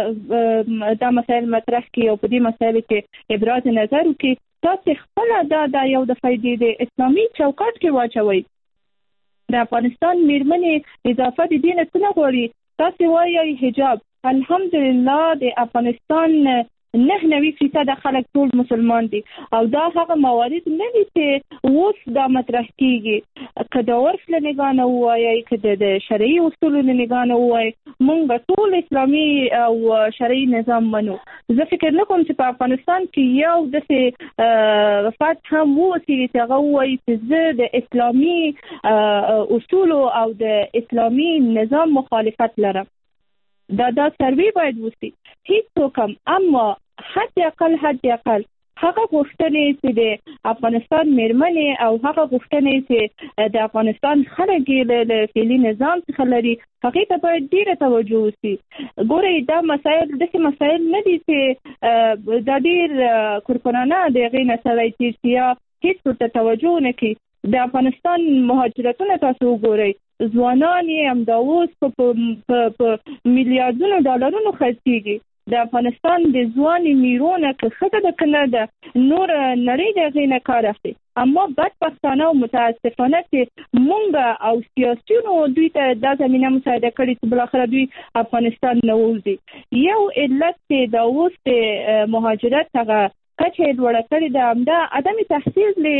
ته دا مسایل مطرح کړي او په دې مسایلو کې ابراز نظر وکړي. تاسو خپل دا د یو د فائدې د اسلامي چوکاټ کې واچوي. د افغانستان میرمنې اضافه د دین څخه غواړي. تاسو وایي حجاب، الحمدلله د افغانستان نه نوي فیصد خلک ټول مسلمان دي او دا هغه موارد نه دي چې اوس دا مطرح کیږي. که د عرف له نگاه نه وایي که د شرعي اصولو له نگاه نه وایي موږ ټول اسلامي او شرعي نظام منو. زه فکر نه کوم چې په افغانستان کې یو داسې فرد هم ووسي چې هغه وایي چې زه د اسلامي اصولو او د اسلامي نظام مخالفت لرم. دا دا سروي باید وسی هیڅ کوم اما حد اقل حد اقل هغه غوښتنې چې د افغانستان میرمنې او هغه غوښتنې چې د افغانستان خلک له فعلي نظام څخه لري هغه ته باید ډیره توجه وشي. ګورئ دا مسایل داسې مسایل نه دي چې دا ډیر کورکورانه د هغې نه سړی تېر شي یا هېڅ ورته توجه ونه کړي. د افغانستان مهاجرتونه تاسو وګورئ ځوانان یې همدا اوس په میلیاردونو ډالرونو خرڅېږي. د افغانستان د ځوانې میرونه که ښځه ده که نه ده نور نړۍ د هغې نه کار اخلي. اما بدبختانه او متاسفانه چې مونږ او سیاسیونو دوی ته دا زمینه مساعده کړې چې بالاخره دوی افغانستان نه ووځي. یو علت چې دا اوس د مهاجرت هغه کچه لوړه کړې ده همدا عدم تحصیل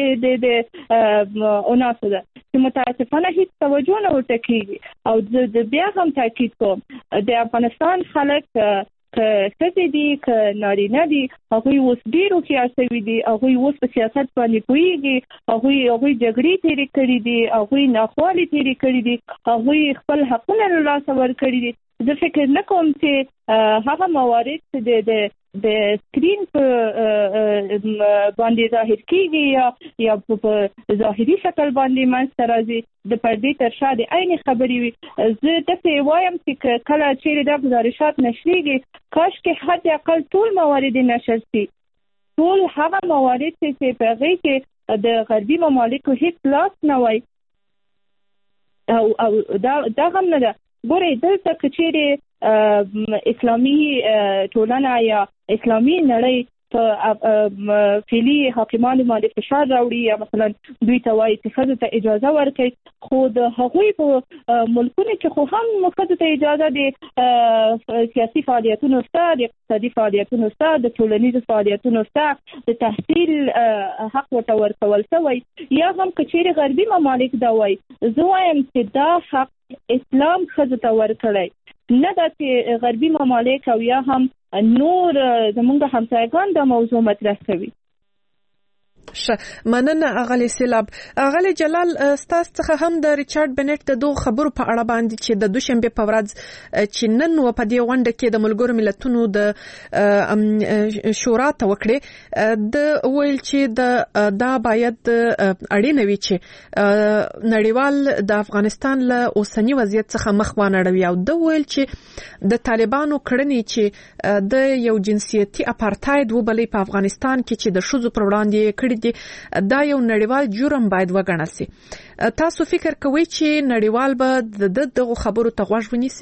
د اناسو ده چې متاسفانه هیڅ توجه نه ورته کېږي. او زه بیا هم تاکید کوم د افغانستان خلک که ښځې دي که نارینه دي هغوی اوس ډېر هوښیار شوي دي، هغوی اوس په سیاست باندې پوهېږي، هغوی هغوی جګړې تېرې کړي دي، هغوی ناخوالې تېرې کړي دي، هغوی خپل حقونه له لاسه ورکړي دي. زه فکر نه کوم چې هغه موارد چې د د سکرین په باندې ظاهر کېږي یا یا په ظاهري شکل باندې منځته راځي د پردې تر شا د عین خبرې وي. زه داسې وایم چې کله چیرې دا گزارشات نشریږي کاشکې حد اقل ټول موارد نشر شي، ټول هغه موارد چې په هغې کې د غربي ممالکو هیڅ لاس نه وای او او دا دا هم نه ده. ګورئ دلته که چیرې اسلامي ټولنه یا اسلامي نړۍ په فعلي حاکمانو باندې فشار راوړي یا مثلا دوی ته وایي چې ښځو ته اجازه ورکړي، خو د هغوی په ملکونو کې خو هم ښځو ته اجازه د سیاسي فعالیتونو شته، د اقتصادي فعالیتونو شته، د ټولنیزو فعالیتونو شته، د تحصیل حق ورته ورکول شوی. یا هم که چیرې غربي ممالک دا وایي، زه وایم چې دا حق اسلام ښځو ته ورکړی نه ده چې غربي ممالک او یا هم نور زمونږ همسایگان دا موضوع مطرح کوي. ش مننه اغلی سیلاب. اغلی جلال ستاسو څخه هم د ریچارډ بنټ د دوه خبرو په اړه باندې چې د دوشنبه په ورځ چې نن و په دې غونډه کې د ملګرو ملتونو د شورا ته وکړي د ویل چې د دا باید اړینه وي چې نړیوال د افغانستان له اوسنی وضعیت څخه مخ وانړوي او د ویل چې د طالبانو کړنې چې د یو جنسیتي اپارټاید وبلې په افغانستان کې چې د شذو پر وړاندې کړي دا یو نړیوال جرم باید وګڼل شي. تاسو فکر کوئ چې نړیوال به د دغه خبرو ته غوږ ونیسي؟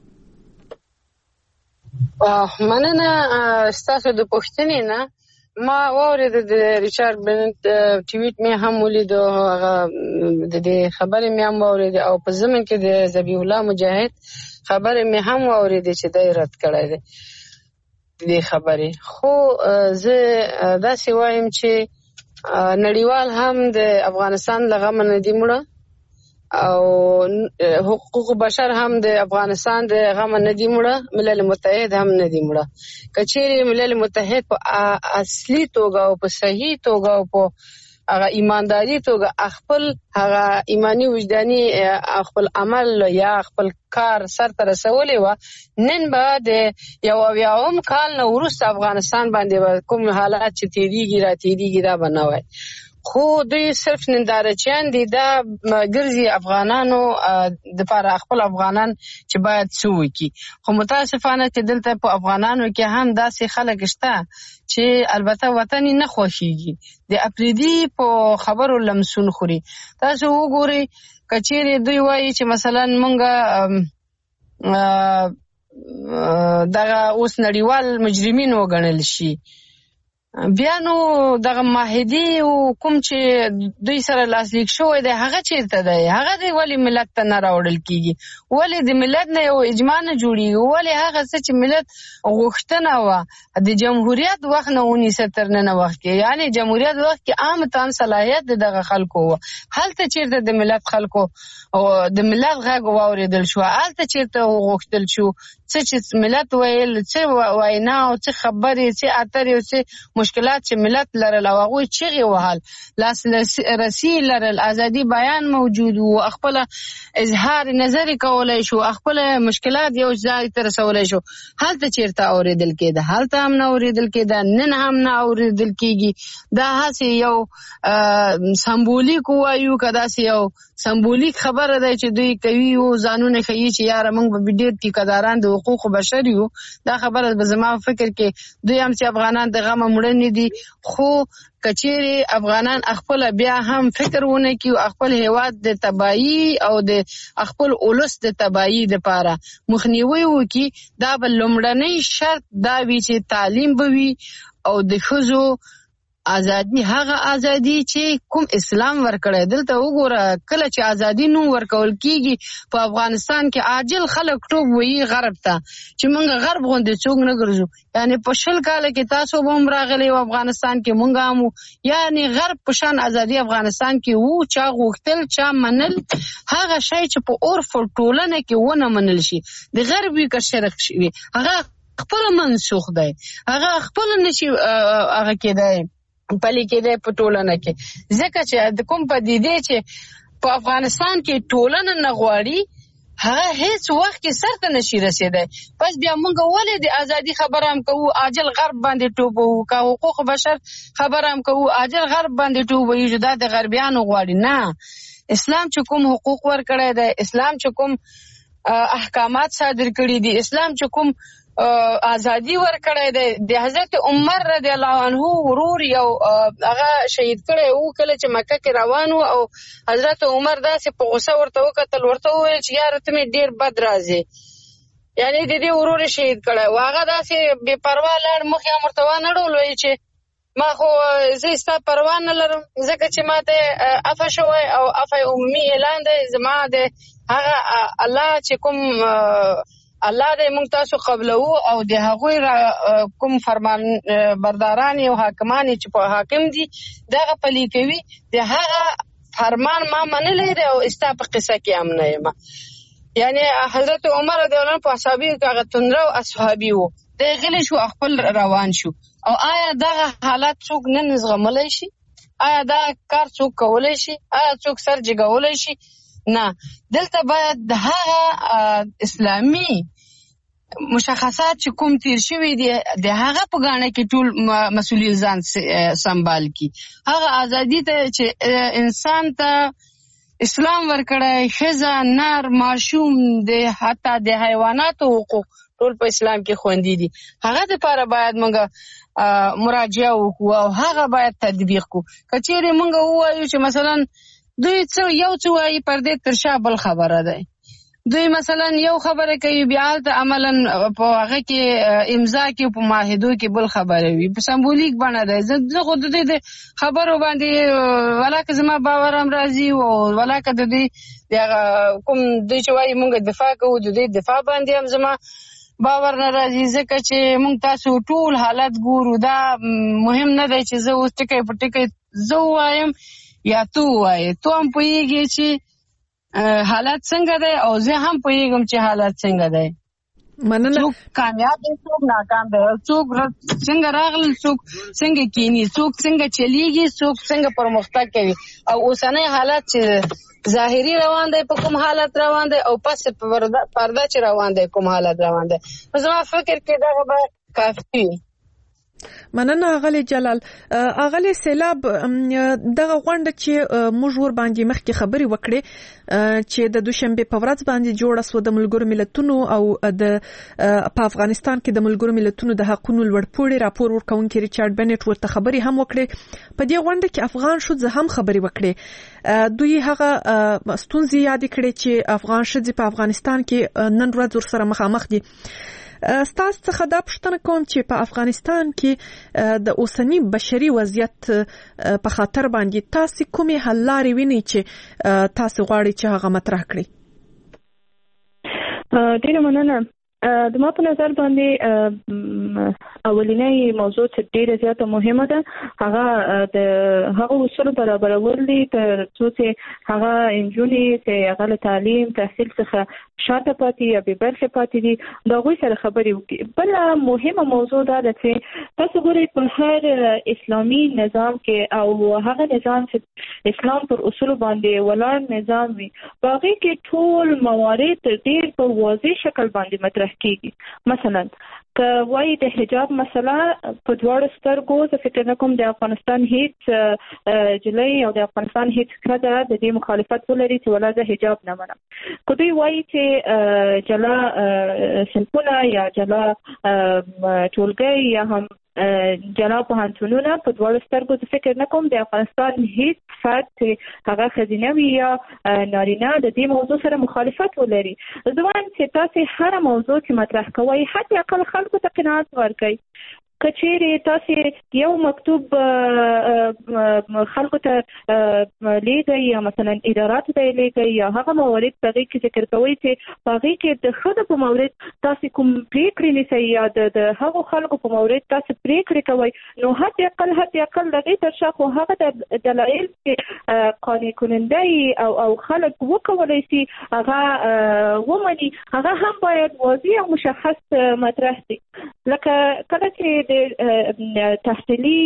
مننه ستاسو د پوښتنې نه. ما واورېده د ریچارډ بنټ ټویټ مې هم ولید، هغه د دې خبرې مې هم واورېده او په ضمن کې د ذبیح الله مجاهد خبرې مې هم واورېده چې دی رد کړی دی د دې خبرې. خو زه داسې وایم چې نړیوال هم د افغانستان له غمه نه دي مړه او حقوق بشر هم د افغانستان د غمه نه دي مړه، ملل متحد هم نه دي مړه. که چیرې ملل متحد په اصلي توګه او په صحیح توګه او په هغه ایمانداري توګه خپل هغه ایمانی وجداني خپل عمل یا خپل کار سرته رسولې وه، نن به د یو اویاوم کال نه وروسته افغانستان باندې کوم حالات چې تیریږي را تیریږي دا به نه وای. خو دوی صرف نندارچیان دي، دا ګرځي افغانانو د پاره خپل افغانان چې باید څه وکړي. خو متاسفانه چې دلته په افغانانو کې هم داسې خلک شته چې البته وطن نه خوښيږي، د اپریدي په خبرو لمسون خوري. تاسو وګورئ که چیرې دوی وایي چې مثلا مونږ دغه اوس نړیوال مجرمین وګڼل شي، بیا نو دغه معاهدې او کوم چې دوی سره لاسلیک شوی دی هغه چیرته دی؟ هغه دی ولې ملت ته نه راوړل کیږي؟ ولې د ملت نه یو اجماع نه جوړیږي؟ ولې هغه څه چې ملت غوښتنه وه د جمهوریت وخت نه ونیسه تر نن وخت کې، یعنی جمهوریت وخت کې عام تام صلاحیت دغه خلکو وه، هلته چیرته د ملت خلکو او د ملت غږ واورېدل شو، هلته چیرته غوښتل شو څه چې ملت ویل، څه وینا او څه خبرې، څه اترې او څه مشکلات چې ملت لرل او هغه چیغي وهال لاس رسی لرل ازادي بیان موجود وو خپل اظهار نظر کولای شو خپل مشکلات یو ځای تر رسولای شو حالت چیرته اوریدل کېده حالت هم نه اوریدل کېده نن هم نه اوریدل کېږي دا هڅه یو سمبولیک وایو کدا سي یو سمبولیک خبره ده چې دوی کوي او ځانونه کوي چې یار موږ به ډېر ټیکداران د حقوق بشر یو دا خبره به زما فکر کې دوی هم چې افغانان د غم مړنی دي خو کچېری افغانان خپل بیا هم فکر ونه کوي خپل هیواد د تباہي او د خپل اولس د تباہي لپاره مخنیوي وکي دا بل لومړنی شرط دا وی چې تعلیم بوي او د خزو ازادي هغه ازادي چې کوم اسلام ورکړی دلته وګوره کله چې ازادي نو ورکول کیږي په افغانستان کې عاجل خلک ټوب وی غرب ته چې موږ غرب غوندې څوک نه ګرځو یعنی په شل کال کې تاسو هم راغلي او افغانستان کې موږ هم یعنی غرب په شان ازادي افغانستان کې وو چا غوښتل چا منل هغه شی چې په اور فل ټولنه کې ونه منل شي د غربي کا شرق شي هغه خپل منسوخ دی هغه خپل نشي هغه کېدای پلي کېده په ټولنه کې ځکه چې د کوم په دیدې چې په افغانستان کې ټولنه نه غواړي هغه هیڅ وخت کې سرته نشي رسیدای پس بیا موږ ولې د ازادي خبره هم کوو عاجل غرب باندې ټوبو کا حقوق بشر خبره هم کوو عاجل غرب باندې ټوبو یو د غربیانو غواړي نه اسلام چې کوم حقوق ورکړی دی اسلام چې کوم احکامات صادر کړي دي اسلام چې کوم ازادي ورکړی دی د حضرت عمر رضی الله عنه ورور یو هغه شهید کړی وو کله چې مکه کې روانو او حضرت عمر داسې په غوسه ورته وکتل ورته وویل چې یاره ته مې ډېر بد راځې یعنی د دې ورور شهید کړی و هغه داسې بې پروا لاړ مخ یې ورته وانړول وایي چې ما خو زه ستا پروا نه لرم ځکه چې ما ته عفه شوی او عفه عمومي اعلان دی زما د هغه الله چې کوم الله دې موږ تاسو قبلو او د هغوی کوم فرمان برداران او حاکمان چې په حاکم دي دغه پلي کوي د هغه فرمان ما منلې دی او استا په قصه کې هم نه یم یعنی حضرت عمر رضی الله عنه په اصحابي هغه تندرو اصحابي وو د غلی شو خپل روان شو او آیا دغه حالت څوک نه نزغملای شي آیا دا کار څوک کولای شي آیا څوک سر جګولای شي نه دلته باید د هغه اسلامي مشخصات چې کوم تیر شوی دی د هغه په غاڼه کې ټول مسؤلیت ځان سنبال کی هغه ازادي ته چې انسان ته اسلام ورکړی خزه نر ماشوم د حتی د حیواناتو حقوق ټول په اسلام کې خوندي دي هغه لپاره باید موږ مراجعه وکړو او هغه باید تطبیق کړو کچېره موږ وایو چې مثلا دوی څو یو څو وايي پردې تر شا بل خبره ده دوی مثلا یو خبره کوي بیا د عملاً په هغه کې امضا کې په معاهدو کې بل خبره وي په سمبولیک باندې ده زه خو د دې خبرو باندې ولاکه زما باور هم راځي او ولاکه د دې کوم دوی چې وايي موږ دفاع کوو د دې دفاع باندې هم زما باور نه راځي ځکه چې موږ تاسو ټول حالت ګورو دا مهم نه دی چې زه اوس ټکی په ټکی زه وایم یا تو وایي تو هم پوهیږي چې حالت څنګه دی او زه هم پوهیږم چې حالت څنګه دی مننه څوک کامیاب دی څوک ناکام دی څوک څنګه راغلی څوک څنګه کینی څوک څنګه چلیږي څوک څنګه پرمختګ کوي او اوسنۍ حالت چې ظاهري روان دی په کوم حالت روان دی او پس پرده چې روان دی کوم حالت روان دی زما فکر کې دا به کافي مننه اغلی جلال اغلی سیلاب دغه غونډه چې موږ ور باندې مخکې خبري وکړې چې د دوشنبه په ورځ باندې جوړه سو د ملګرو ملتونو او د په افغانستان کې د ملګرو ملتونو د حقوقو لوړپوړي راپور ورکونکي ریچارډ بنټ ورته خبري هم وکړې په دې غونډه کې افغان شوځ هم خبري وکړې دوی هغه ستونزې یاد کړې چې افغان شوځ په افغانستان کې نن ورځ ور سره مخامخ دي ستاسو څخه دا پوښتنه کوم چې په افغانستان کې د اوسنی بشري وضعیت په خاطر باندې تاسو کومې حل لارې وینئ چې تاسو غواړئ چې هغه مطرح کړئ؟ ډیره مننه. د ما په نظر باندې اولینی موضوع چې ډیره زیاته مهمه ده هغه د هغه اصول برابرول دي تر څو چې هغه انجونی چې هغه له تعلیم تحصیل څخه شاته پاتې یا به برخه پاتې دي دا غوي سره خبرې وکړي. بل مهمه موضوع دا ده چې تاسو ګورئ په هر اسلامي نظام کې او هغه نظام چې اسلام پر اصول باندې ولاړ نظام وي باقي کې ټول موارد ډیر په واضح شکل باندې مطرح کیږي. مثلا که وایي د حجاب مسله په دواړو سترګو زه فکر نه کوم د افغانستان هیڅ جلۍ او د افغانستان هیڅ ښځه د دې مخالفت ولري چې ولا زه حجاب نه منم. که دوی وایي چې جلا صنفونه یا جلا ټولګي یا هم جلا پوهنتونونه په دواړو سترګو زه فکر نه کوم د افغانستان هیڅ فرد چې هغه ښځینه وي یا نارینه د دې موضوع سره مخالفت ولري. زه وایم چې تاسې هره موضوع چې مطرح کوئ حتی اقل خلکو ته قناعت ورکړئ. که چیرې تاسې یو مکتوب خلکو ته لیږئ یا مثلا اداراتو ته یې لیږئ یا هغه موارد په هغې کې ذکر کوئ چې په هغې کې د ښځو په مورد تاسې کوم پرېکړې نیسئ یا د هغو خلکو په مورد تاسې پرېکړې کوئ نو حتی اقل حتی اقل د هغې تر شا خو هغه د دلایل چې قانع کننده او او خلک وکولی شي هغه ومني هغه هم باید واضح او مشخص مطرح شي. لکه کله چې د تحصیلي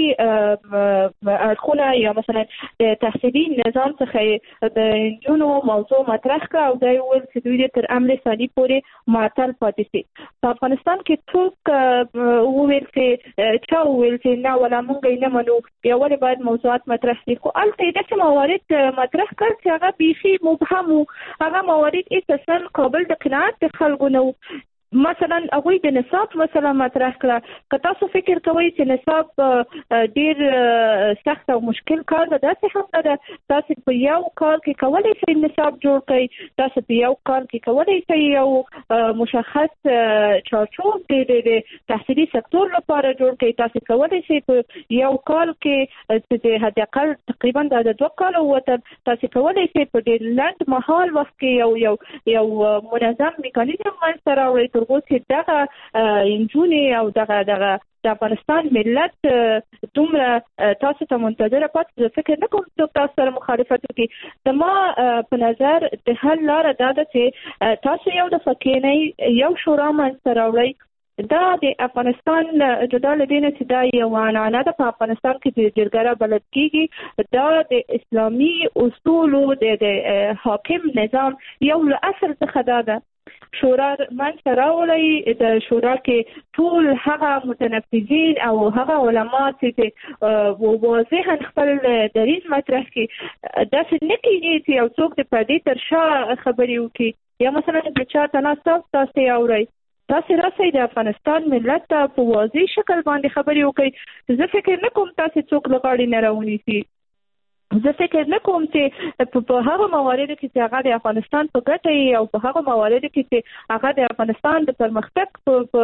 اړخونه یا مثلا د تحصیلي نظام څخه د نجونو موضوع مطرح کړه او دا یې وویل چې دوی دې تر امر ثاني پورې معطل پاتې شي. په افغانستان کې څوک وویل چې چا وویل چې نه ولا موږ یې نه منو یا ولې باید موضوعات مطرح شي خو هلته یې داسې موارد مطرح کړل چې هغه بیخي مبهم وو هغه موارد اساسا قابل د قناعت د خلکو نه وو. مثلا هغوی د نصاب مثلا مطرح کړه. که تاسو فکر کوئ چې نصاب ډیر سخت او مشکل کار ده داسې هم نه ده. تاسو په یو کال کې کولی شئ نصاب جوړ کړئ. تاسو په یو کال کې کولی شئ یو مشخص چارچوب د تحصیلي سکتور لپاره جوړ کړئ. تاسو کولی شئ په یو کال کې چې حد اقل تقریبا د دوه کالو وته تاسو کولی شئ په ډیر لنډ مهال وخت کې یو یو یو منظم میکانیزم منځته راوړئ ترڅو چې دغه انجونې او دغه دغه د افغانستان ملت دومره تاسو ته منتظره پاتې. زه فکر نه کوم څوک تاسو سره مخالفت وکړي. زما په نظر د حل لاره دا ده چې تاسو یو دفعه کښېنئ یو شورا منځته راوړئ. دا د افغانستان جدا له دې نه چې دا یوه عنعنه ده په افغانستان کې د جرګه بلد کېږي دا د اسلامي اصولو د حاکم نظام یو له اصل څخه دا ده. شورا منځته راوړئ د شورا کې ټول هغه متنفذین او هغه علما چې واضحا خپل دریځ مطرح کړي. داسې نه کېږي چې یو څوک د پردې تر شا خبرې وکړي یا مثلا د چا ته ناست تاسو یې اورئ. تاسې راسئ د افغانستان ملت ته په واضح شکل باندې خبرې وکړئ. زه فکر نه کوم تاسې څوک له غاړې نه راونیسي. زه فکر نه کوم چې په هغه مواردو کې چې هغه د افغانستان په ګټه وي او په هغه مواردو کې چې هغه د افغانستان د پرمختګ په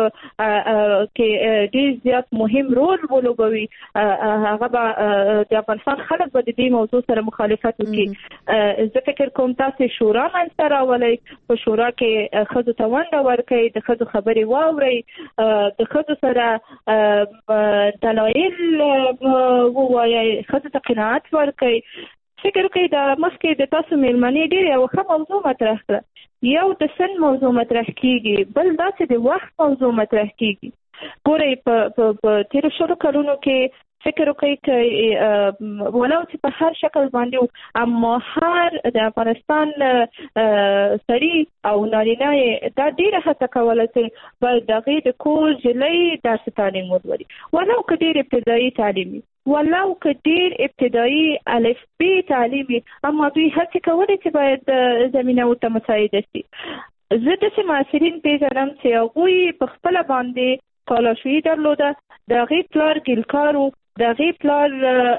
کې ډېر زیات مهم رول ولوبوي هغه به د افغانستان خلک به د دې موضوع سره مخالفت وکړي. زه فکر کوم تاسې شورا منځته راولئ. په شورا کې ښځو ته ونډه ورکړئ د ښځو خبرې واورئ د ښځو سره دلایل ووایئ ښځو ته قناعت ورکړئ. فکر کوي دا مخکې د تاسو میلمنې ډېر یو ښه موضوع مطرح کړه. یو د سن موضوع مطرح کیږي بل داسې د وخت موضوع مطرح کیږي. ګورئ په تېرو شلو کلونو کې فکر وکړئ که ولو چې په هر شکل باندې اما هر د افغانستان سړي او نارینه یې دا ډېره هڅه کوله چې باید د هغې د کور جلۍ درس تعلیم ولولي ولو که ډېر ابتدایي تعلیم وي ولو که ډېر ابتدایي الف بي تعلیم وي اما دوی هڅې کولې چې باید زمینه ورته مساعده شي. زه داسې محصلین پېژنم چې هغوی په خپله باندې کالاشویي درلوده د هغې پلار ګیلکار و د غي پلار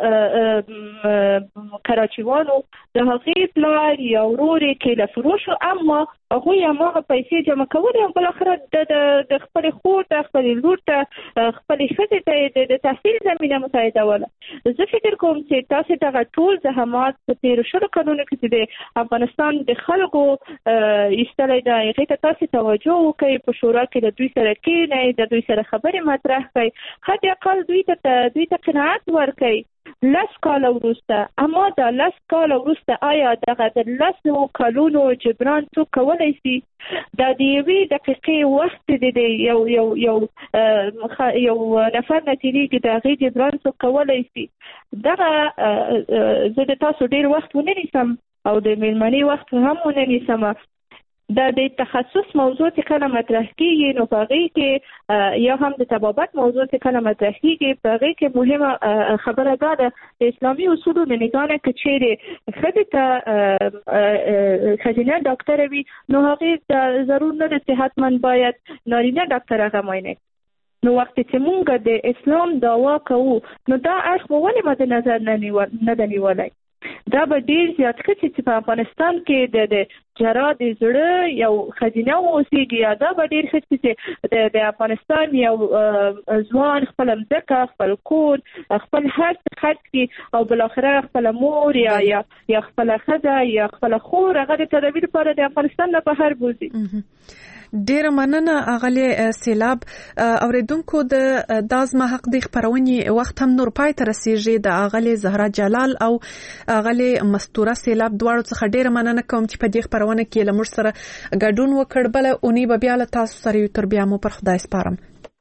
کراچیوانو د هغې پلار یا ورور کې له فروش اما هغه یې هغه پیسې جمع کولې او بل اخر د خپل خور ته خپل لور ته خپل ښځې ته د تحصیل زمينه مساعده وله زه فکر کوم چې تاسو ته ټول زحمات په تیر شلو کلونو کې د افغانستان د خلکو ایستلې ده هغه ته تاسو توجه وکړئ په شورا کې د دوی سره کېنئ د دوی سره خبرې مطرح کړئ حتی اقل دوی ته دوی ته قناعت ورکړئ لس کاله وروسته اما دا لس کاله وروسته آیا دغه د لسو کلونو جبران څوک کولی شي دا د یوې دقیقې وخت دی یو یو یو یو نفر نه تېرېږي د هغې جبران څوک کولی شي دغه زه د تاسو ډېر وخت ونه نیسم او د مېلمنې وخت هم ونه نیسم دا د تخصص موضوع چې کله مطرح کیږي نو په هغې کې یا هم د طبابت موضوع چې کله مطرح کیږي په هغې کې مهمه خبره دا ده د اسلامي اصولو د نګاه نه که چیرې ښځې ته ښځینه ډاکټره وي نو هغې ضرور نه ده چې حتما باید نارینه ډاکټر هغه معاینه نو وخت چې مونږ د اسلام دعوا کوو نو دا اړخ مو ولې مد نظر نه ده نیولی دا به ډیر زیات کچې چې په افغانستان کې د جرا د زړه یو خزینه اوسېږي یا دا به ډیر ښه چې د افغانستان یو ځوان خپل مځکه خپل کور خپل هر څه خرڅ کړي او بالاخره خپل مور یا یا یا خپل ښځه یا خپل خور هغه د تدابیر لپاره د افغانستان نه بهر بوزي ډیر مننه اغلی سیلاب اوریدونکو د دازما حق د خبرونې وخت هم نور پای ته رسیږي د اغلی زهرا جلال او اغلی مستوره سیلاب دواړو څخه ډیر مننه کوم چې په دې خبرونه کې لمر سره ګډون وکړ بل اونې به بیا له تاسو سره یو تر بیا مو پر خدای سپارم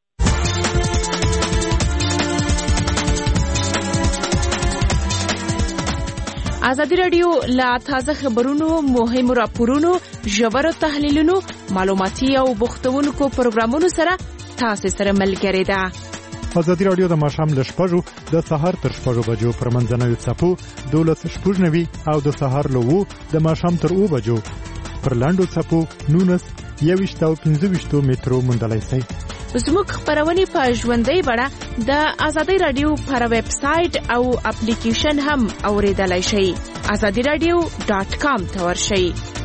ازادي رادیو لا تازه خبرونو مهمو راپورونو ژورو تحلیلونو معلوماتي او بوختونکو پروګرامونو سره تاسو سره ملګری ده ازادي رادیو د ماښام ل شپږو د سهار تر شپږو بجو پر منځنوي څپو دولس شپږنوي او د سهار له وو د ماښام تر اوو بجو پر لاندو څپو نونس یويشت او پنځه ویشت مترو مندلای شي زموږ خبرونه په ژوندۍ بڼه د ازادي رادیو پر ویب سټ او اپلیکیشن هم اوریدلای شئ ازادي رادیو ډاٹ کام ته ورشئ